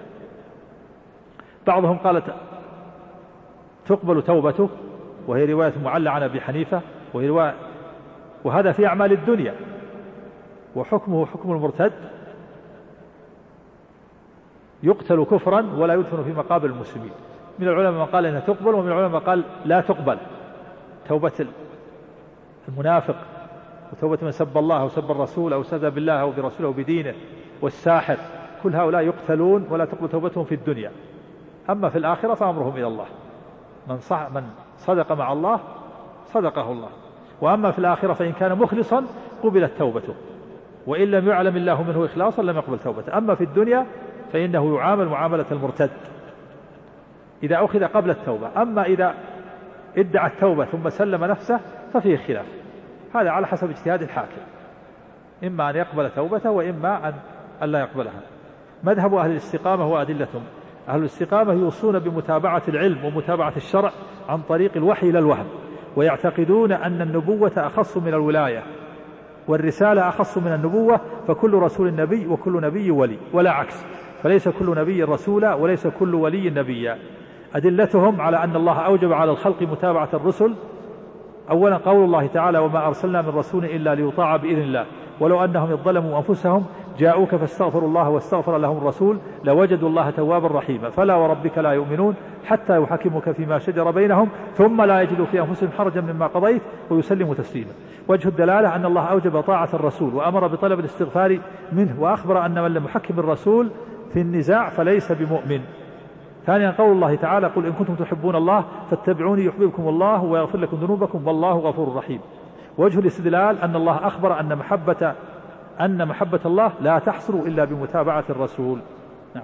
S1: بعضهم قال تقبل توبته، وهي رواية معلّة عن أبي حنيفة، وهذا في أعمال الدنيا، وحكمه حكم المرتد، يقتل كفرا ولا يدفن في مقابر المسلمين. من العلماء من قال إنها تقبل، ومن العلماء من قال لا تقبل. توبة المنافق وتوبة من سب الله أو سب الرسول أو سب بالله أو برسوله أو بدينه والساحر، كل هؤلاء يقتلون ولا تقبل توبتهم في الدنيا. أما في الآخرة فأمرهم إلى الله، من صدق مع الله صدقه الله، وأما في الآخرة فإن كان مخلصا قبلت توبته، وإن لم يعلم الله منه إخلاصا لم يقبل توبته. أما في الدنيا فإنه يعامل معاملة المرتد إذا أخذ قبل التوبة. أما إذا ادعى التوبة ثم سلم نفسه ففيه خلاف، هذا على حسب اجتهاد الحاكم، إما أن يقبل توبته وإما أن لا يقبلها. مذهب أهل الاستقامة وأدلتهم: أهل الاستقامة يوصون بمتابعة العلم ومتابعة الشرع عن طريق الوحي إلى الوهم، ويعتقدون أن النبوة أخص من الولاية، والرسالة أخص من النبوة، فكل رسول نبي وكل نبي ولي، ولا عكس، فليس كل نبي رسولا وليس كل ولي نبيا. أدلتهم على أن الله أوجب على الخلق متابعة الرسل: أولا قول الله تعالى: وما أرسلنا من رسول إلا ليطاع بإذن الله ولو أنهم إذ ظلموا أنفسهم جاءوك فاستغفروا الله واستغفر لهم الرسول لوجدوا الله توابا رحيما فلا وربك لا يؤمنون حتى يحكموك فيما شجر بينهم ثم لا يجدوا في أنفسهم حرجا مما قضيت ويسلموا تسليما. وجه الدلالة أن الله أوجب طاعة الرسول وأمر بطلب الاستغفار منه، وأخبر أن من لم يحكم الرسول في النزاع فليس بمؤمن. ثانيا قول الله تعالى: قل إن كنتم تحبون الله فاتبعوني يحببكم الله ويغفر لكم ذنوبكم والله غفور رحيم. وجه الاستدلال أن الله أخبر أن محبة الله لا تحصل إلا بمتابعة الرسول. نعم.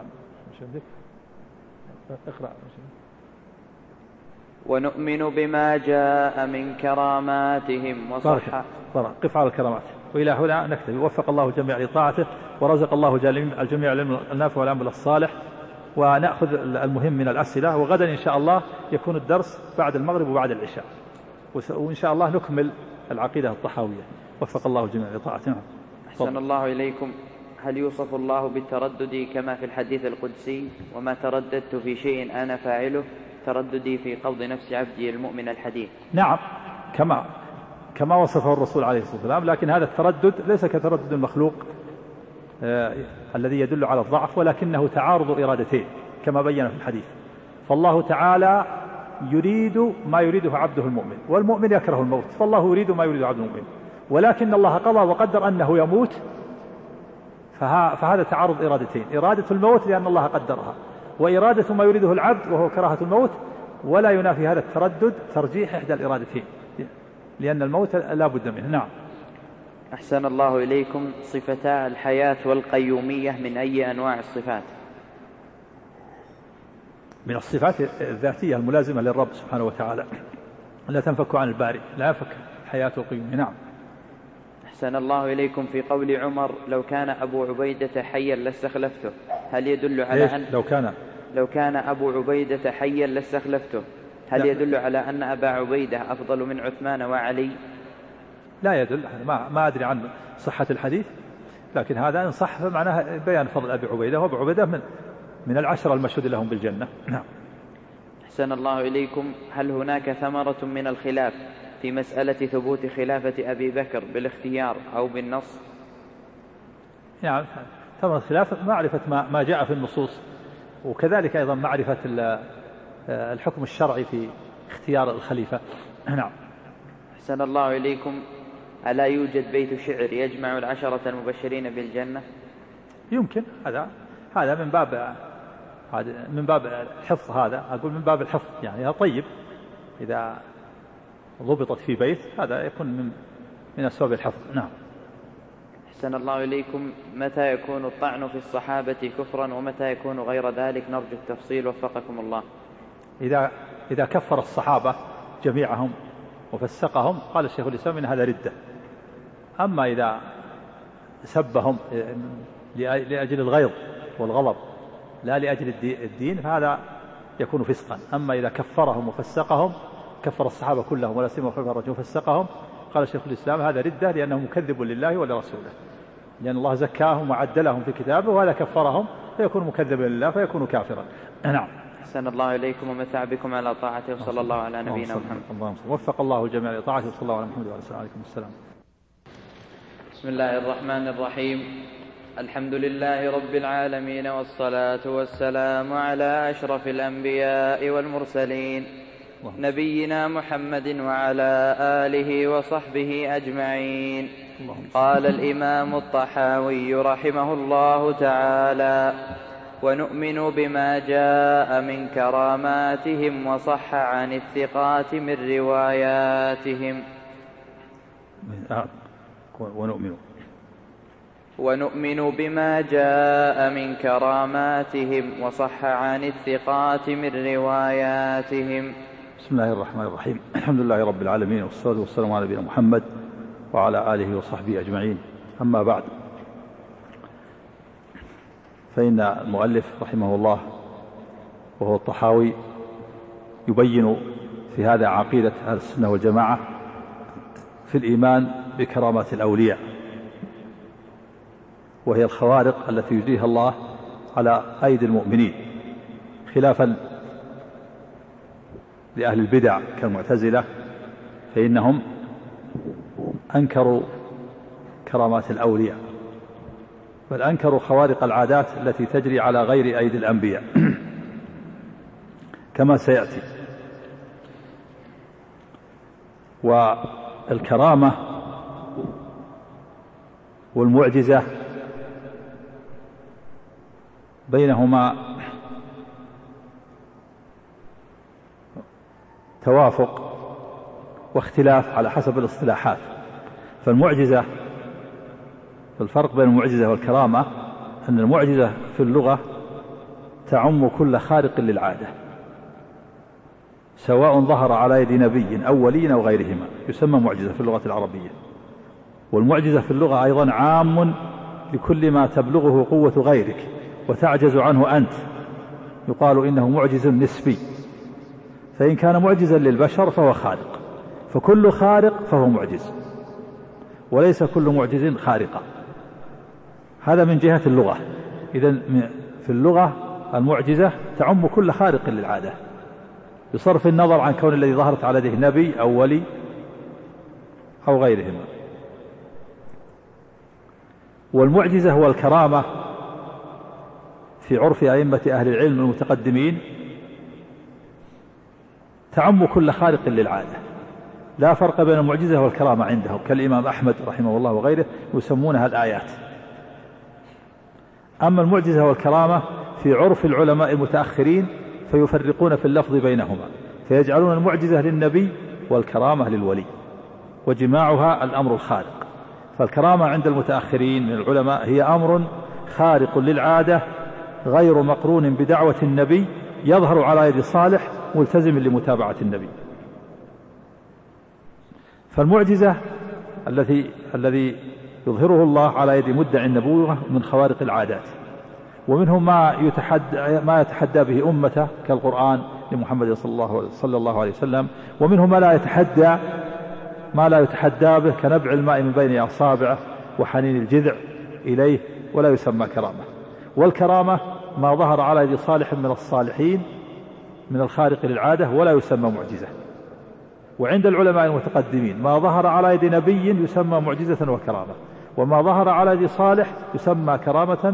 S1: اقرأ.
S2: ونؤمن بما جاء من كراماتهم وصحة.
S1: قف على الكرامات. وإلى هنا نكتفي. وفق الله الجميع لطاعته ورزق الله الجميع العلم النافع والعمل الصالح. ونأخذ المهم من الأسئلة، وغدا إن شاء الله يكون الدرس بعد المغرب وبعد العشاء، وإن شاء الله نكمل العقيدة الطحاوية. وفق الله الجميع لطاعته.
S2: أحسن الله إليكم. هل يوصف الله بالتردد كما في الحديث القدسي: وما ترددت في شيء أنا فاعله ترددي في قبض نفس عبدي المؤمن الحديث؟
S1: نعم، كما وصفه الرسول عليه الصلاة والسلام، لكن هذا التردد ليس كتردد المخلوق الذي يدل على الضعف، ولكنه تعارض إرادتين كما بين في الحديث. فالله تعالى يريد ما يريده عبده المؤمن، والمؤمن يكره الموت، فالله يريد ما يريده عبده المؤمن، ولكن الله قضى وقدر أنه يموت، فهذا تعارض إرادتين: إرادة الموت لأن الله قدرها، وإرادة ما يريده العبد وهو كراهة الموت. ولا ينافي هذا التردد ترجيح إحدى الإرادتين، لأن الموت لا بد منه. نعم.
S2: أحسن الله إليكم. صفتا الحياة والقيومية من أي أنواع الصفات؟
S1: من الصفات الذاتية الملازمة للرب سبحانه وتعالى، لا تنفك عن الباري، لا ينفك حياة القيوم. نعم.
S2: أحسن الله إليكم. في قول عمر: لو كان أبو عبيدة حيا لاستخلفته، هل يدل على أن لو كان أبو عبيدة حيا لاستخلفته، هل يدل على أن أبا عبيدة أفضل من عثمان وعلي؟
S1: لا يدل. ما أدري عن صحة الحديث، لكن هذا إن صح فمعناه بيان فضل أبي عبيدة، وأبو عبيدة من العشرة المشهود لهم بالجنة. نعم.
S2: أحسن الله إليكم. هل هناك ثمرة من الخلاف في مسألة ثبوت خلافة أبي بكر بالاختيار أو بالنص؟
S1: يعني ثمرة الخلاف معرفة ما جاء في النصوص، وكذلك أيضا معرفة الحكم الشرعي في اختيار الخليفة. نعم.
S2: أحسن الله إليكم. ألا يوجد بيت شعر يجمع العشرة المبشرين بالجنة؟
S1: يمكن. هذا من باب الحفظ، هذا أقول من باب الحفظ، يعني طيب إذا ضبطت في بيت هذا يكون من أسباب الحفظ. نعم.
S2: أحسن الله إليكم. متى يكون الطعن في الصحابة كفرا ومتى يكون غير ذلك؟ نرجو التفصيل وفقكم الله.
S1: إذا كفر الصحابة جميعهم وفسقهم قال الشيخ الإسلام إن هذا ردة. أما إذا سبهم لأجل الغيظ والغضب لا لأجل الدين فهذا يكون فسقا. أما إذا كفرهم وفسقهم، كفر الصحابة كلهم ولا سيما خلفاء الراشدين وفسقهم، قال الشيخ الإسلام هذا ردة لأنه مكذب لله ولرسوله، لأن الله زكاهم وعدلهم في كتابه، وهذا كفرهم فيكون مكذبا لله فيكون كافرا. نعم.
S2: أحسن الله إليكم ومتع بكم على طاعته، وصلى الله على نبينا محمد.
S1: اللهم وفق الله الجميع لطاعته، وصلى الله على محمد وعلى آله وصحبه وسلم.
S2: بسم الله الرحمن الرحيم. الحمد لله رب العالمين، والصلاة والسلام على أشرف الأنبياء والمرسلين نبينا محمد وعلى آله وصحبه أجمعين. قال الإمام الطحاوي رحمه الله تعالى: ونؤمن بما جاء من كراماتهم وصح عن الثقات من رواياتهم. ونؤمن بما جاء من كراماتهم وصح عن الثقات من رواياتهم.
S3: بسم الله الرحمن الرحيم. الحمد لله رب العالمين، والصلاة والسلام على نبينا محمد وعلى آله وصحبه أجمعين. أما بعد، فإن المؤلف رحمه الله وهو الطحاوي يبين في هذا عقيدة أهل السنة والجماعة في الإيمان بكرامات الأولياء، وهي الخوارق التي يجريها الله على أيدي المؤمنين، خلافا لأهل البدع كالمعتزلة، فإنهم أنكروا كرامات الأولياء، بل أنكروا خوارق العادات التي تجري على غير أيدي الأنبياء كما سيأتي. والكرامة والمعجزة بينهما توافق واختلاف على حسب الاصطلاحات. فالمعجزة، الفرق بين المعجزة والكرامة أن المعجزة في اللغة تعم كل خارق للعادة، سواء ظهر على يد نبي أو ولي أو غيرهما، يسمى معجزة في اللغة العربية. والمعجزة في اللغة أيضا عام لكل ما تبلغه قوة غيرك وتعجز عنه أنت، يقال إنه معجز نسبي. فإن كان معجزا للبشر فهو خارق، فكل خارق فهو معجز، وليس كل معجز خارقا. هذا من جهة اللغة. إذن في اللغة المعجزة تعم كل خارق للعادة بصرف النظر عن كون الذي ظهرت على يده نبي أو ولي أو غيرهما. والمعجزة والكرامة في عرف أئمة أهل العلم المتقدمين تعم كل خارق للعادة، لا فرق بين المعجزة والكرامة عندهم، كالإمام أحمد رحمه الله وغيره يسمونها الآيات. أما المعجزة والكرامة في عرف العلماء المتأخرين فيفرقون في اللفظ بينهما، فيجعلون المعجزة للنبي والكرامة للولي، وجماعها الأمر الخارق. فالكرامة عند المتأخرين من العلماء هي أمر خارق للعادة غير مقرون بدعوة النبي، يظهر على يد صالح ملتزم لمتابعة النبي. فالمعجزة الذي يظهره الله على يد مدعي النبوة من خوارق العادات، ومنهم ما يتحدى به أمته كالقرآن لمحمد صلى الله عليه وسلم، ومنهم ما لا يتحدى به كنبع الماء من بين أصابعه وحنين الجذع إليه، ولا يسمى كرامة. والكرامة ما ظهر على يد صالح من الصالحين من الخارق للعادة ولا يسمى معجزة. وعند العلماء المتقدمين ما ظهر على يد نبي يسمى معجزة وكرامة، وما ظهر على يد صالح يسمى كرامة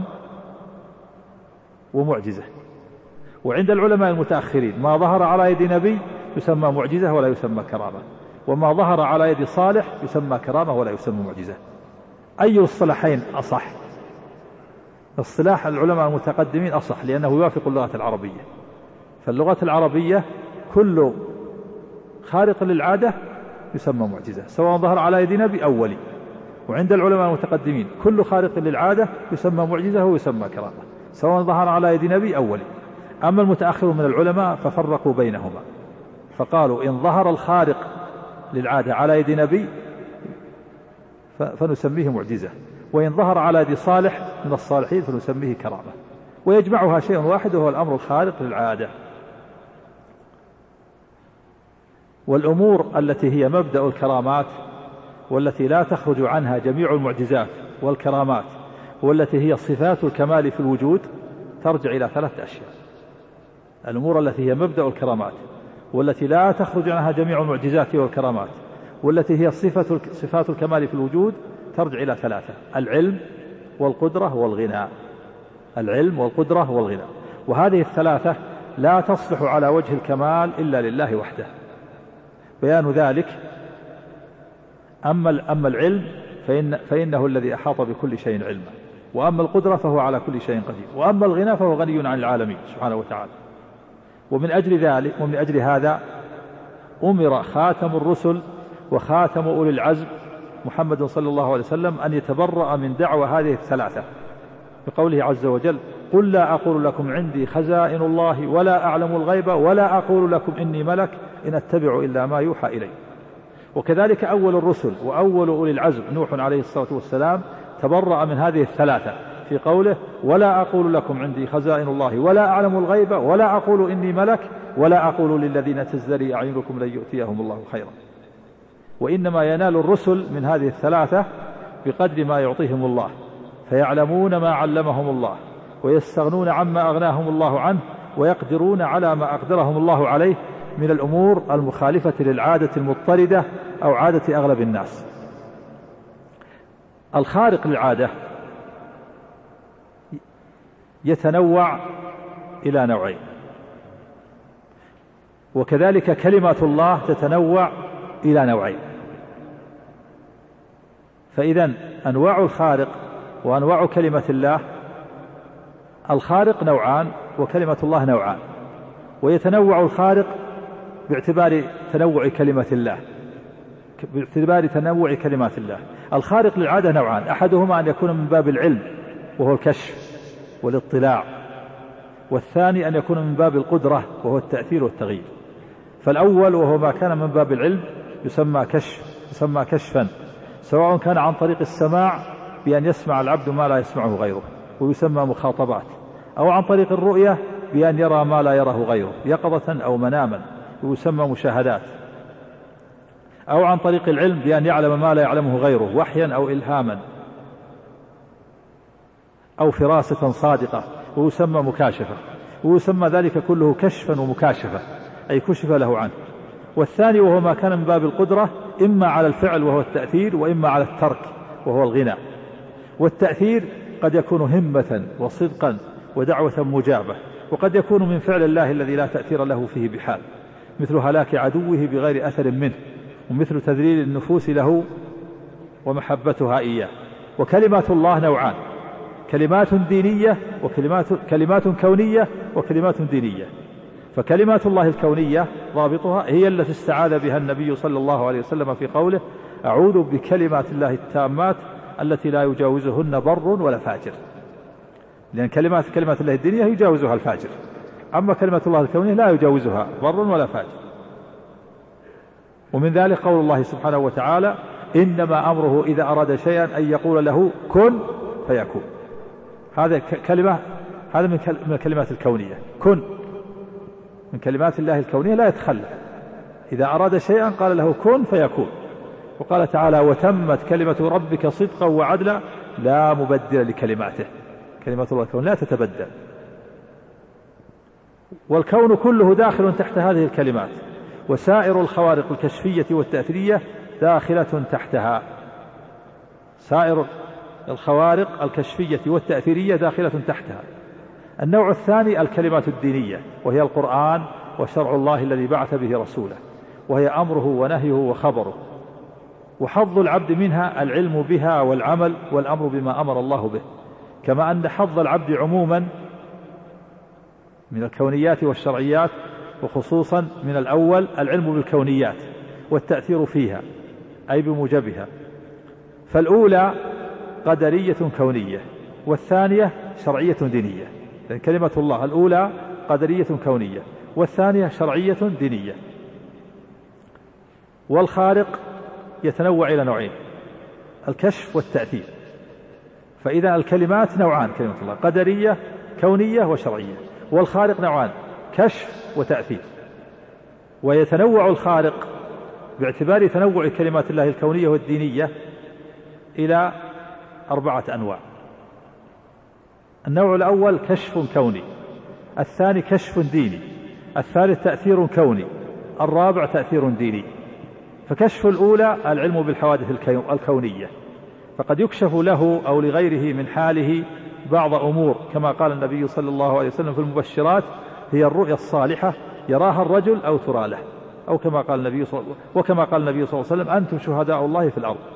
S3: ومعجزة. وعند العلماء المتأخرين ما ظهر على يد نبي يسمى معجزة ولا يسمى كرامة، وما ظهر على يد صالح يسمى كرامة ولا يسمى معجزة. أي الصلاحين أصح؟ اصطلاح العلماء المتقدمين أصح، لأنه يوافق اللغة العربية. فاللغة العربية كل خارق للعادة يسمى معجزة سواء ظهر على يد نبي أو ولي. وعند العلماء المتقدمين كل خارق للعادة يسمى معجزة ويسمى كرامة سواء ظهر على يد نبي أو ولي. أما المتأخر من العلماء ففرقوا بينهما، فقالوا إن ظهر الخارق للعادة على يد نبي فنسميه معجزة، وإن ظهر على يد صالح من الصالحين فنسميه كرامة، ويجمعها شيء واحد وهو الأمر الخارق للعادة. والأمور التي هي مبدأ الكرامات والتي لا تخرج عنها جميع المعجزات والكرامات والتي هي صفات الكمال في الوجود ترجع إلى 3 أشياء. الأمور التي هي مبدأ الكرامات والتي لا تخرج عنها جميع المعجزات والكرامات والتي هي صفات الكمال في الوجود ترجع إلى 3: العلم والقدرة والغنى. العلم والقدرة والغنى، وهذه الثلاثة لا تصلح على وجه الكمال إلا لله وحده. بيان ذلك: أما العلم فإنه الذي أحاط بكل شيء علما، وأما القدرة فهو على كل شيء قدير، وأما الغنى فهو غني عن العالمين سبحانه وتعالى. ومن أجل هذا أمر خاتم الرسل وخاتم أولي العزم محمد صلى الله عليه وسلم أن يتبرأ من دعوى هذه الثلاثة بقوله عز وجل: قل لا أقول لكم عندي خزائن الله ولا أعلم الغيب ولا أقول لكم إني ملك إن أتبع إلا ما يوحى إلي. وكذلك أول الرسل وأول أولي العزم نوح عليه الصلاة والسلام تبرأ من هذه الثلاثة في قوله: ولا أقول لكم عندي خزائن الله ولا أعلم الغيب ولا أقول إني ملك ولا أقول للذين تزدري أعينكم لن يؤتيهم الله خيرا. وإنما ينال الرسل من هذه الثلاثة بقدر ما يعطيهم الله، فيعلمون ما علمهم الله ويستغنون عما أغناهم الله عنه ويقدرون على ما أقدرهم الله عليه من الأمور المخالفة للعادة المضطردة أو عادة أغلب الناس. الخارق للعادة يتنوع إلى نوعين، وكذلك كلمات الله تتنوع إلى نوعين. فإذا أنواع الخارق وأنواع كلمة الله: الخارق نوعان وكلمة الله نوعان، ويتنوع الخارق باعتبار تنوع كلمة الله، باعتبار تنوع كلمات الله. الخارق للعادة نوعان: أحدهما أن يكون من باب العلم وهو الكشف والاطلاع، والثاني أن يكون من باب القدرة وهو التأثير والتغيير. فالأول وهو ما كان من باب العلم يسمى كشفا، سواء كان عن طريق السماع بأن يسمع العبد ما لا يسمعه غيره ويسمى مخاطبات، أو عن طريق الرؤية بأن يرى ما لا يراه غيره يقظة أو مناما ويسمى مشاهدات، أو عن طريق العلم بأن يعلم ما لا يعلمه غيره وحيا أو إلهاما أو فراسة صادقة ويسمى مكاشفة، ويسمى ذلك كله كشفا ومكاشفة، أي كشف له عنه. والثاني وهو ما كان من باب القدرة، إما على الفعل وهو التأثير، وإما على الترك وهو الغنى. والتأثير قد يكون همة وصدقا ودعوة مجابة، وقد يكون من فعل الله الذي لا تأثير له فيه بحال، مثل هلاك عدوه بغير أثر منه، ومثل تذليل النفوس له ومحبتها إياه. وكلمات الله نوعان: كلمات دينية كلمات كونية وكلمات دينية. فكلمات الله الكونية ضابطها هي التي استعاذ بها النبي صلى الله عليه وسلم في قوله: أعوذ بكلمات الله التامات التي لا يجاوزهن بر ولا فاجر. لأن كلمات الله الدينية يجاوزها الفاجر، أما كلمة الله الكونية لا يجاوزها بر ولا فاجر. ومن ذلك قول الله سبحانه وتعالى: إنما أمره إذا أراد شيئا أن يقول له كن فيكون. هذا من الكلمات الكونية. كن من كلمات الله الكونية لا يتخلى، إذا أراد شيئا قال له كن فيكون. وقال تعالى: وتمت كلمة ربك صدقا وعدلا لا مبدل لكلماته. كلمة الله الكون لا تتبدل. والكون كله داخل تحت هذه الكلمات، وسائر الخوارق الكشفية والتأثيرية داخلة تحتها. سائر الخوارق الكشفية والتأثيرية داخلة تحتها. النوع الثاني الكلمات الدينية، وهي القرآن وشرع الله الذي بعث به رسوله، وهي أمره ونهيه وخبره. وحظ العبد منها العلم بها والعمل والأمر بما أمر الله به، كما أن حظ العبد عموما من الكونيات والشرعيات، وخصوصا من الأول العلم بالكونيات والتأثير فيها أي بموجبها. فالأولى قدرية كونية، والثانية شرعية دينية. لأن كلمة الله الأولى قدرية كونية، والثانية شرعية دينية. والخارق يتنوع إلى نوعين: الكشف والتأثير. فإذا الكلمات نوعان: كلمة الله قدرية كونية وشرعية. والخارق نوعان: كشف وتأثير. ويتنوع الخارق باعتبار تنوع كلمات الله الكونية والدينية إلى 4 أنواع. النوع الأول كشف كوني، الثاني كشف ديني، الثالث تأثير كوني، الرابع تأثير ديني. فكشف الأولى العلم بالحوادث الكونية، فقد يكشف له أو لغيره من حاله بعض أمور، كما قال النبي صلى الله عليه وسلم في المبشرات: هي الرؤيا الصالحة يراها الرجل أو ترى له، أو كما قال النبي صلى الله عليه وسلم: أنتم شهداء الله في الأرض.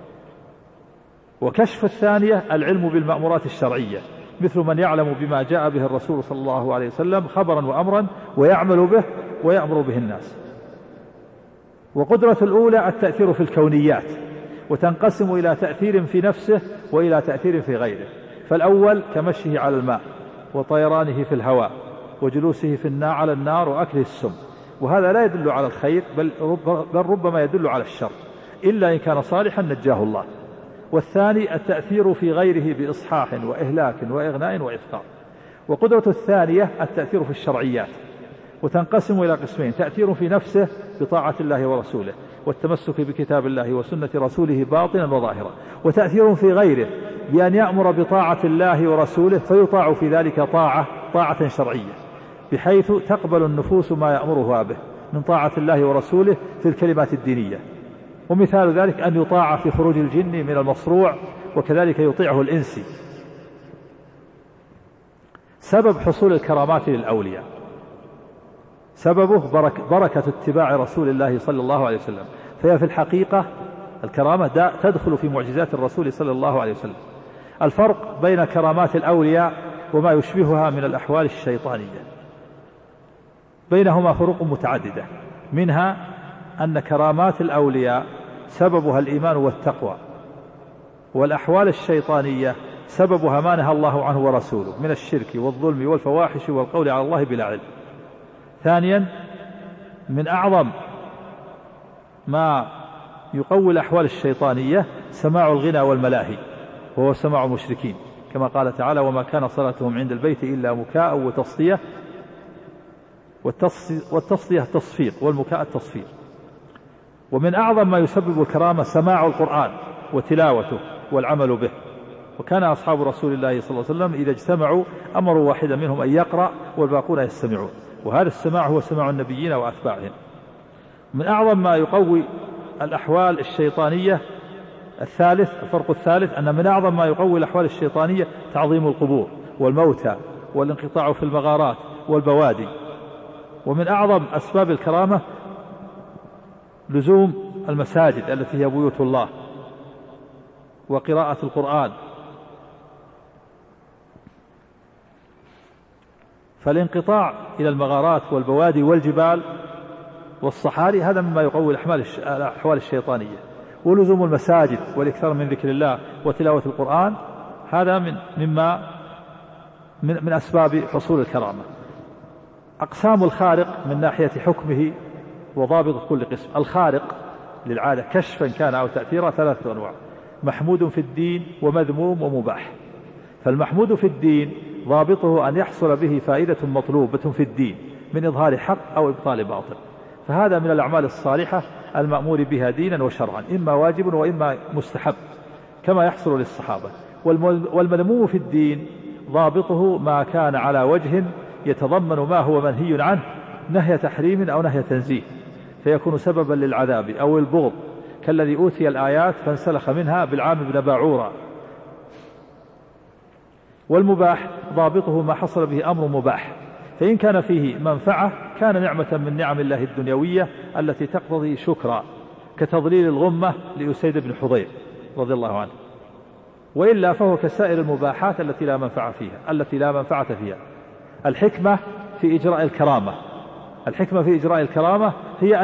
S3: وكشف الثانية العلم بالمأمورات الشرعية، مثل من يعلم بما جاء به الرسول صلى الله عليه وسلم خبرا وأمرا ويعمل به ويأمر به الناس. وقدرة الأولى التأثير في الكونيات، وتنقسم إلى تأثير في نفسه وإلى تأثير في غيره. فالأول كمشيه على الماء وطيرانه في الهواء وجلوسه على النار وأكله السم، وهذا لا يدل على الخير بل ربما يدل على الشر، إلا إن كان صالحا نجاه الله. والثاني التأثير في غيره بإصحاح وإهلاك وإغناء وإفطار. وقدرة الثانية التأثير في الشرعيات، وتنقسم إلى قسمين: تأثير في نفسه بطاعة الله ورسوله والتمسك بكتاب الله وسنة رسوله باطنا وظاهرا، وتأثير في غيره بأن يأمر بطاعة الله ورسوله فيطاع في ذلك طاعة شرعية، بحيث تقبل النفوس ما يأمرها به من طاعة الله ورسوله في الكلمات الدينية. ومثال ذلك أن يطاع في خروج الجن من المصروع، وكذلك يطيعه الإنسي. سبب حصول الكرامات للأولياء سببه بركة اتباع رسول الله صلى الله عليه وسلم، فهي في الحقيقة الكرامة تدخل في معجزات الرسول صلى الله عليه وسلم. الفرق بين كرامات الأولياء وما يشبهها من الأحوال الشيطانية بينهما فروق متعددة، منها أن كرامات الأولياء سببها الإيمان والتقوى، والأحوال الشيطانية سببها ما نهى الله عنه ورسوله من الشرك والظلم والفواحش والقول على الله بلا علم. ثانيا، من أعظم ما يقوي الأحوال الشيطانية سماع الغنى والملاهي، وهو سماع المشركين، كما قال تعالى: وما كان صلاتهم عند البيت إلا مكاء وتصدية، والتصدية تصفيق والمكاء التصفيق. ومن أعظم ما يسبب الكرامة سماع القرآن وتلاوته والعمل به، وكان أصحاب رسول الله صلى الله عليه وسلم إذا اجتمعوا أمروا واحدا منهم أن يقرأ والباقون يستمعون، وهذا السماع هو سماع النبيين وأتباعهم. من أعظم ما يقوي الأحوال الشيطانية الفرق الثالث أن من أعظم ما يقوي الأحوال الشيطانية تعظيم القبور والموتى والانقطاع في المغارات والبوادي. ومن أعظم أسباب الكرامة لزوم المساجد التي هي بيوت الله وقراءة القرآن. فالانقطاع إلى المغارات والبوادي والجبال والصحاري هذا مما يقوي الأحوال الشيطانية. ولزوم المساجد والإكثار من ذكر الله وتلاوة القرآن هذا من أسباب حصول الكرامة. أقسام الخارق من ناحية حكمه وضابط كل قسم: الخارق للعادة كشفا كان أو تأثيرا 3 أنواع: محمود في الدين ومذموم ومباح. فالمحمود في الدين ضابطه أن يحصل به فائدة مطلوبة في الدين من إظهار حق أو إبطال باطل، فهذا من الأعمال الصالحة المأمور بها دينا وشرعا، إما واجب وإما مستحب كما يحصل للصحابة. والمذموم في الدين ضابطه ما كان على وجه يتضمن ما هو منهي عنه نهي تحريم أو نهي تنزيه، فيكون سببا للعذاب أو البغض، كالذي أوتي الآيات فانسلخ منها بالعام بن باعورة. والمباح ضابطه ما حصل به أمر مباح، فإن كان فيه منفعة كان نعمة من نعم الله الدنيوية التي تقتضي شكرا، كتضليل الغمة لأسيد بن حضير رضي الله عنه، وإلا فهو كسائر المباحات التي لا منفعة فيها. الحكمة في إجراء الكرامة هي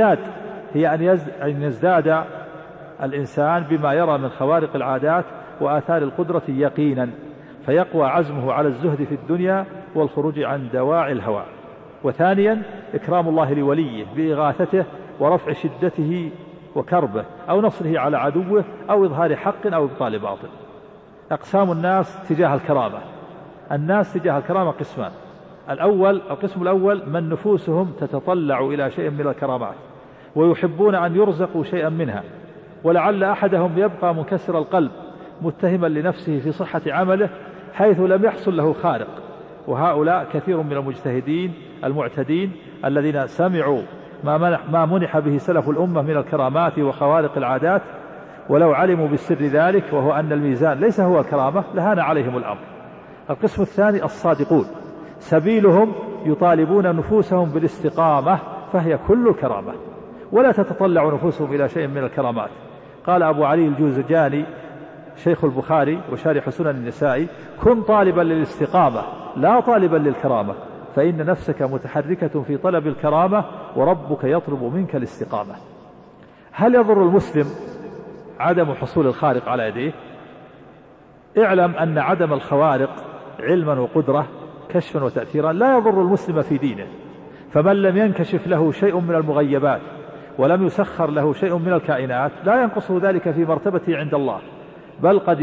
S3: أن يزداد الإنسان بما يرى من خوارق العادات وآثار القدرة يقينا، فيقوى عزمه على الزهد في الدنيا والخروج عن دواعي الهوى. وثانيا، إكرام الله لوليه بإغاثته ورفع شدته وكربه أو نصره على عدوه أو إظهار حق أو إبطال باطل. أقسام الناس تجاه الكرامة: الناس تجاه الكرامة قسمان: القسم الأول من نفوسهم تتطلع إلى شيء من الكرامات ويحبون أن يرزقوا شيئا منها، ولعل أحدهم يبقى منكسر القلب متهما لنفسه في صحة عمله حيث لم يحصل له خارق. وهؤلاء كثير من المجتهدين المعتدين الذين سمعوا ما منح به سلف الأمة من الكرامات وخوارق العادات ولو علموا بالسر ذلك وهو أن الميزان ليس هو الكرامة لهان عليهم الأمر. القسم الثاني الصادقون، سبيلهم يطالبون نفوسهم بالاستقامة فهي كل الكرامة، ولا تتطلع نفوسهم إلى شيء من الكرامات. قال أبو علي الجوزجاني شيخ البخاري وشارح سنن النسائي: كن طالبا للاستقامة لا طالبا للكرامة، فإن نفسك متحركة في طلب الكرامة وربك يطلب منك الاستقامة. هل يضر المسلم عدم حصول الخارق على يديه؟ اعلم أن عدم الخوارق علما وقدرة كشفا وتأثيرا لا يضر المسلم في دينه، فمن لم ينكشف له شيء من المغيبات ولم يسخر له شيء من الكائنات لا ينقصه ذلك في مرتبته عند الله، بل قد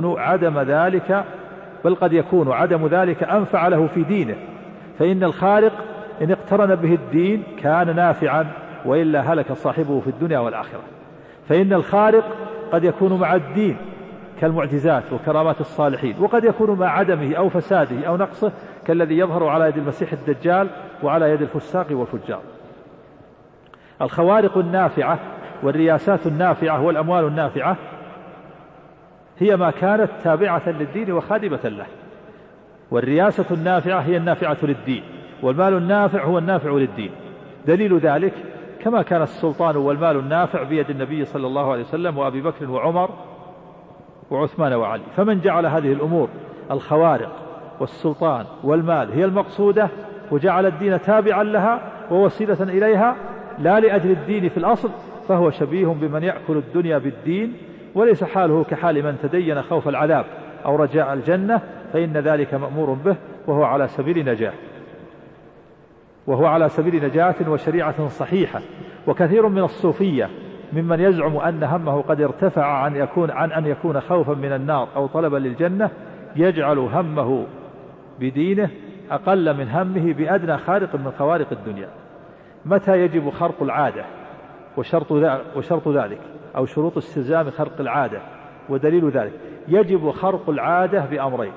S3: يكون عدم ذلك أنفع له في دينه، فإن الخارق إن اقترن به الدين كان نافعا، وإلا هلك صاحبه في الدنيا والآخرة. فإن الخارق قد يكون مع الدين كالمعجزات وكرامات الصالحين، وقد يكون مع عدمه أو فساده أو نقصه كالذي يظهر على يد المسيح الدجال وعلى يد الفساق والفجار. الخوارق النافعة والرياسات النافعة والأموال النافعة هي ما كانت تابعة للدين وخادمة له، والرياسة النافعة هي النافعة للدين، والمال النافع هو النافع للدين. دليل ذلك كما كان السلطان والمال النافع بيد النبي صلى الله عليه وسلم وأبي بكر وعمر وعثمان وعلي، فمن جعل هذه الأمور الخوارق والسلطان والمال هي المقصودة وجعل الدين تابعا لها ووسيلة إليها لا لأجل الدين في الأصل، فهو شبيه بمن يأكل الدنيا بالدين، وليس حاله كحال من تدين خوف العذاب أو رجاء الجنة، فإن ذلك مأمور به وهو على سبيل نجاة وشريعة صحيحة. وكثير من الصوفية ممن يزعم أن همه قد ارتفع عن أن يكون خوفا من النار أو طلبا للجنة يجعل همه بدينه أقل من همه بأدنى خارق من خوارق الدنيا. متى يجب خرق العادة وشرط ذلك أو شروط استلزام خرق العادة ودليل ذلك؟ يجب خرق العادة بأمرين،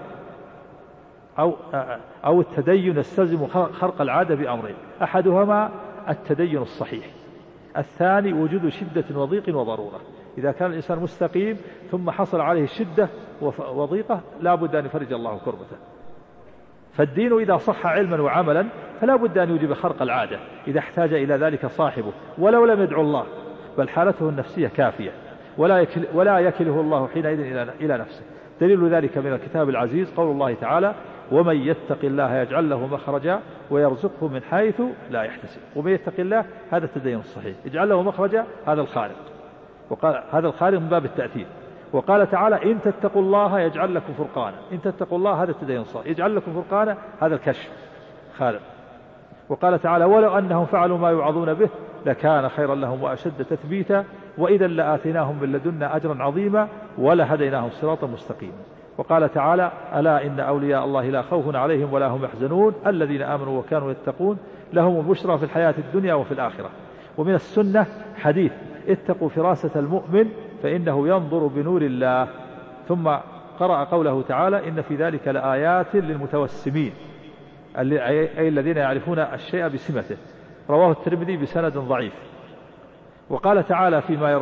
S3: أو التدين يستلزم خرق العادة بأمرين: أحدهما التدين الصحيح، الثاني وجود شدة وضيق وضرورة. إذا كان الإنسان مستقيم ثم حصل عليه شدة وضيقة لا بد أن يفرج الله كربته. فالدين إذا صح علما وعملا فلا بد أن يوجب خرق العادة إذا احتاج إلى ذلك صاحبه ولو لم يدعو الله، بل حالته النفسية كافية، ولا يكله الله حينئذ إلى نفسه. دليل ذلك من الكتاب العزيز قول الله تعالى: ومن يتق الله يجعل له مخرجا ويرزقه من حيث لا يحتسب. ومن يتق الله هذا التدين الصحيح، يجعل له مخرجا هذا الخارق، وقال هذا الخارق من باب التأثير. وقال تعالى: إن تتقوا الله يجعل لكم فرقانا. إن تتقوا الله هذا التدين الصحيح، يجعل لكم فرقانا هذا الكشف خارق. وقال تعالى: ولو أنهم فعلوا ما يوعظون به لكان خيرا لهم وأشد تثبيتا وإذا لآتيناهم من لدنا أجرا عظيما ولهديناهم صراطا مستقيما. وقال تعالى: ألا إن أولياء الله لا خوف عليهم ولا هم يحزنون الذين آمنوا وكانوا يتقون لهم البشرى في الحياة الدنيا وفي الآخرة. ومن السنة حديث: اتقوا فراسة المؤمن فإنه ينظر بنور الله. ثم قرأ قوله تعالى: إن في ذلك لآيات للمتوسمين، أي الذين يعرفون الشيء بسمته. رواه الترمذي بسند ضعيف. وقال تعالى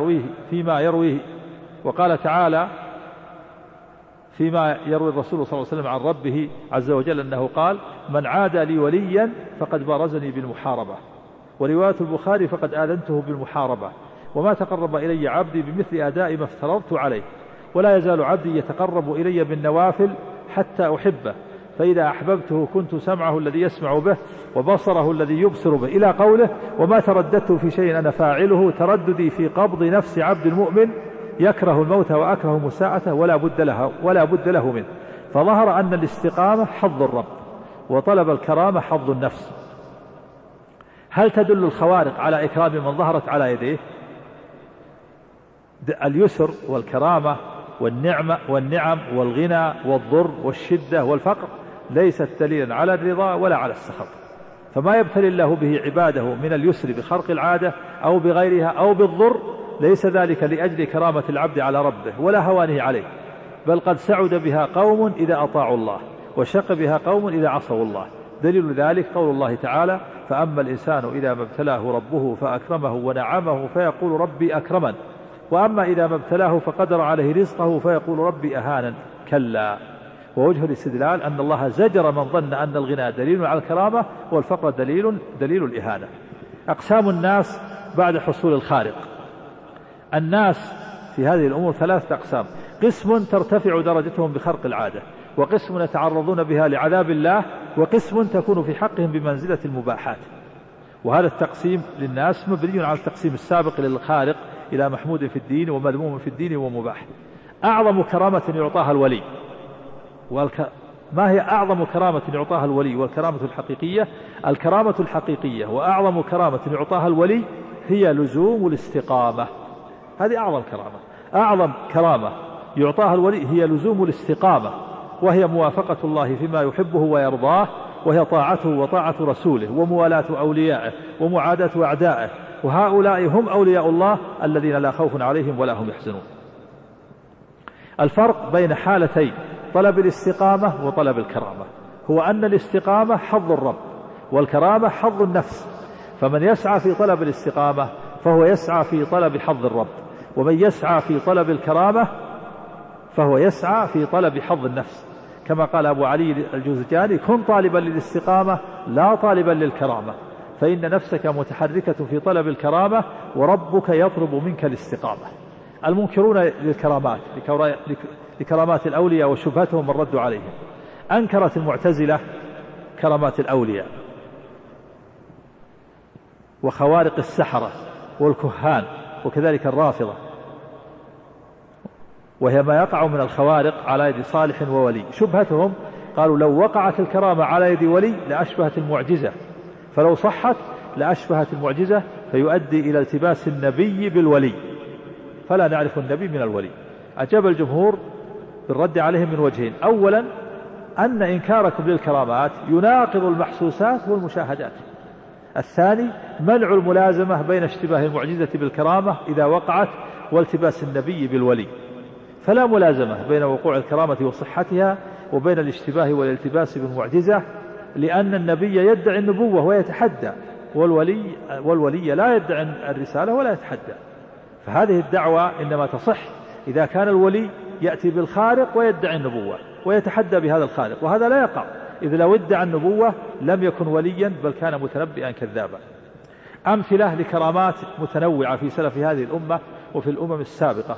S3: فيما يروي الرسول صلى الله عليه وسلم عن ربه عز وجل أنه قال: من عادى لي وليا فقد بارزني بالمحاربة. ورواية البخاري: فقد آذنته بالمحاربة. وما تقرب إلي عبدي بمثل أداء ما افترضت عليه، ولا يزال عبدي يتقرب إلي بالنوافل حتى أحبه، فإذا أحببته كنت سمعه الذي يسمع به وبصره الذي يبصر به، إلى قوله: وما ترددت في شيء أنا فاعله ترددي في قبض نفس عبد المؤمن يكره الموت وأكره مساءته ولا بد له منه. فظهر أن الاستقامة حظ الرب وطلب الكرامة حظ النفس. هل تدل الخوارق على إكرام من ظهرت على يديه؟ اليسر والكرامة والنعم والغنى والضر والشدة والفقر ليست دليلا على الرضا ولا على السخط. فما يبتلي الله به عباده من اليسر بخرق العادة أو بغيرها أو بالضر ليس ذلك لأجل كرامة العبد على ربه ولا هوانه عليه، بل قد سعد بها قوم إذا أطاعوا الله وشق بها قوم إذا عصوا الله. دليل ذلك قول الله تعالى: فأما الإنسان إذا ما ابتلاه ربه فأكرمه ونعمه فيقول ربي أكرمن وأما إذا ما ابتلاه فقدر عليه رزقه فيقول ربي أهانا، كلا. ووجه الاستدلال أن الله زجر من ظن أن الغنى دليل على الكرامة والفقر دليل الإهانة. أقسام الناس بعد حصول الخارق. الناس في هذه الأمور ثلاثة أقسام: قسم ترتفع درجتهم بخرق العادة، وقسم يتعرضون بها لعذاب الله، وقسم تكون في حقهم بمنزلة المباحات. وهذا التقسيم للناس مبني على التقسيم السابق للخارق إلى محمود في الدين ومذموم في الدين ومباح. أعظم كرامة يعطاها الولي ما هي أعظم كرامة يعطاها الولي والكرامة الحقيقية؟ الكرامة الحقيقية وأعظم كرامة يعطاها الولي هي لزوم الاستقامة. هذه أعظم كرامة. أعظم كرامة يعطاها الولي هي لزوم الاستقامة، وهي موافقة الله فيما يحبه ويرضاه، وهي طاعته وطاعة رسوله، وموالاة أوليائه ومعاداة أعدائه، وهؤلاء هم أولياء الله الذين لا خوف عليهم ولا هم يحزنون. الفرق بين حالتين طلب الاستقامة وطلب الكرامة هو أن الاستقامة حظ الرب والكرامة حظ النفس، فمن يسعى في طلب الاستقامة فهو يسعى في طلب حظ الرب، ومن يسعى في طلب الكرامة فهو يسعى في طلب حظ النفس، كما قال أبو علي الجوزجاني: كن طالبا للاستقامة لا طالبا للكرامة، فإن نفسك متحركة في طلب الكرامة وربك يطلب منك الاستقامة. المنكرون للكرامات لكرامات الأولياء وشبهتهم الرد عليهم. أنكرت المعتزلة كرامات الأولياء وخوارق السحرة والكهان، وكذلك الرافضة، وهي ما يقع من الخوارق على يد صالح وولي. شبهتهم قالوا لو وقعت الكرامة على يد ولي لأشبهت المعجزة، فلو صحت لأشبهت المعجزة فيؤدي إلى التباس النبي بالولي، فلا نعرف النبي من الولي. أجاب الجمهور بالرد عليهم من وجهين: أولا أن إنكاركم للكرامات يناقض المحسوسات والمشاهدات. الثاني منع الملازمة بين اشتباه المعجزة بالكرامة إذا وقعت والتباس النبي بالولي، فلا ملازمة بين وقوع الكرامة وصحتها وبين الاشتباه والالتباس بالمعجزة، لأن النبي يدعي النبوة ويتحدى، والولي لا يدعي الرسالة ولا يتحدى. فهذه الدعوة إنما تصح إذا كان الولي يأتي بالخارق ويدعي النبوة ويتحدى بهذا الخارق، وهذا لا يقع، إذ لو ادعى النبوة لم يكن وليا بل كان متنبئا كذابا. أمثلة لكرامات متنوعة في سلف هذه الأمة وفي الأمم السابقة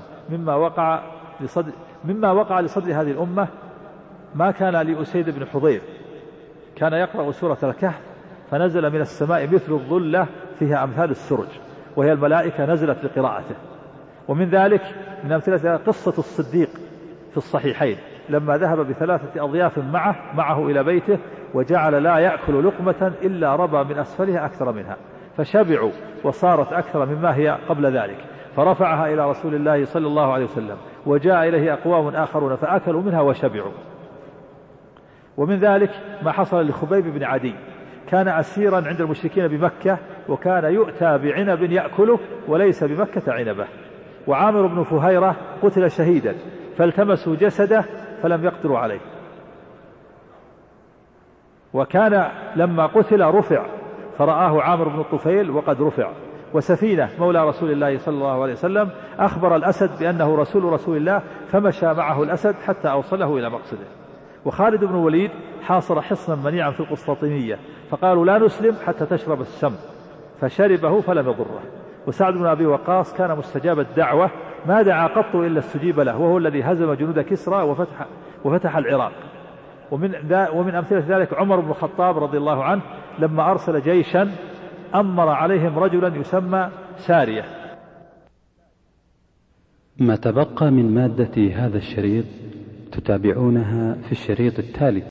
S3: مما وقع لصدر هذه الأمة: ما كان لأسيد بن حضير كان يقرأ سورة الكهف فنزل من السماء مثل الظلة فيها أمثال السرج، وهي الملائكة نزلت لقراءته. ومن ذلك من أمثلة قصة الصديق في الصحيحين لما ذهب ب3 أضياف معه إلى بيته، وجعل لا يأكل لقمة إلا ربى من أسفلها أكثر منها، فشبعوا وصارت أكثر مما هي قبل ذلك، فرفعها إلى رسول الله صلى الله عليه وسلم، وجاء إليه أقوام آخرون فأكلوا منها وشبعوا. ومن ذلك ما حصل لخبيب بن عدي، كان أسيرا عند المشركين بمكة، وكان يؤتى بعنب يأكله وليس بمكة عنبه. وعامر بن فهيرة قتل شهيدا فالتمسوا جسده فلم يقدروا عليه، وكان لما قتل رفع فرآه عامر بن الطفيل وقد رفع. وسفينة مولى رسول الله صلى الله عليه وسلم أخبر الأسد بأنه رسول الله، فمشى معه الأسد حتى أوصله إلى مقصده. وخالد بن الوليد حاصر حصنا منيعا في القسطنطينية، فقالوا لا نسلم حتى تشرب السم، فشربه فلم يضره. وسعد بن أبي وقاص كان مستجاب الدعوة، ما دعا قط إلا استجيب له، وهو الذي هزم جنود كسرى وفتح العراق. ومن أمثلة ذلك عمر بن الخطاب رضي الله عنه لما أرسل جيشا أمر عليهم رجلا يسمى سارية.
S4: ما تبقى من مادة هذا الشريط تتابعونها في الشريط التالي.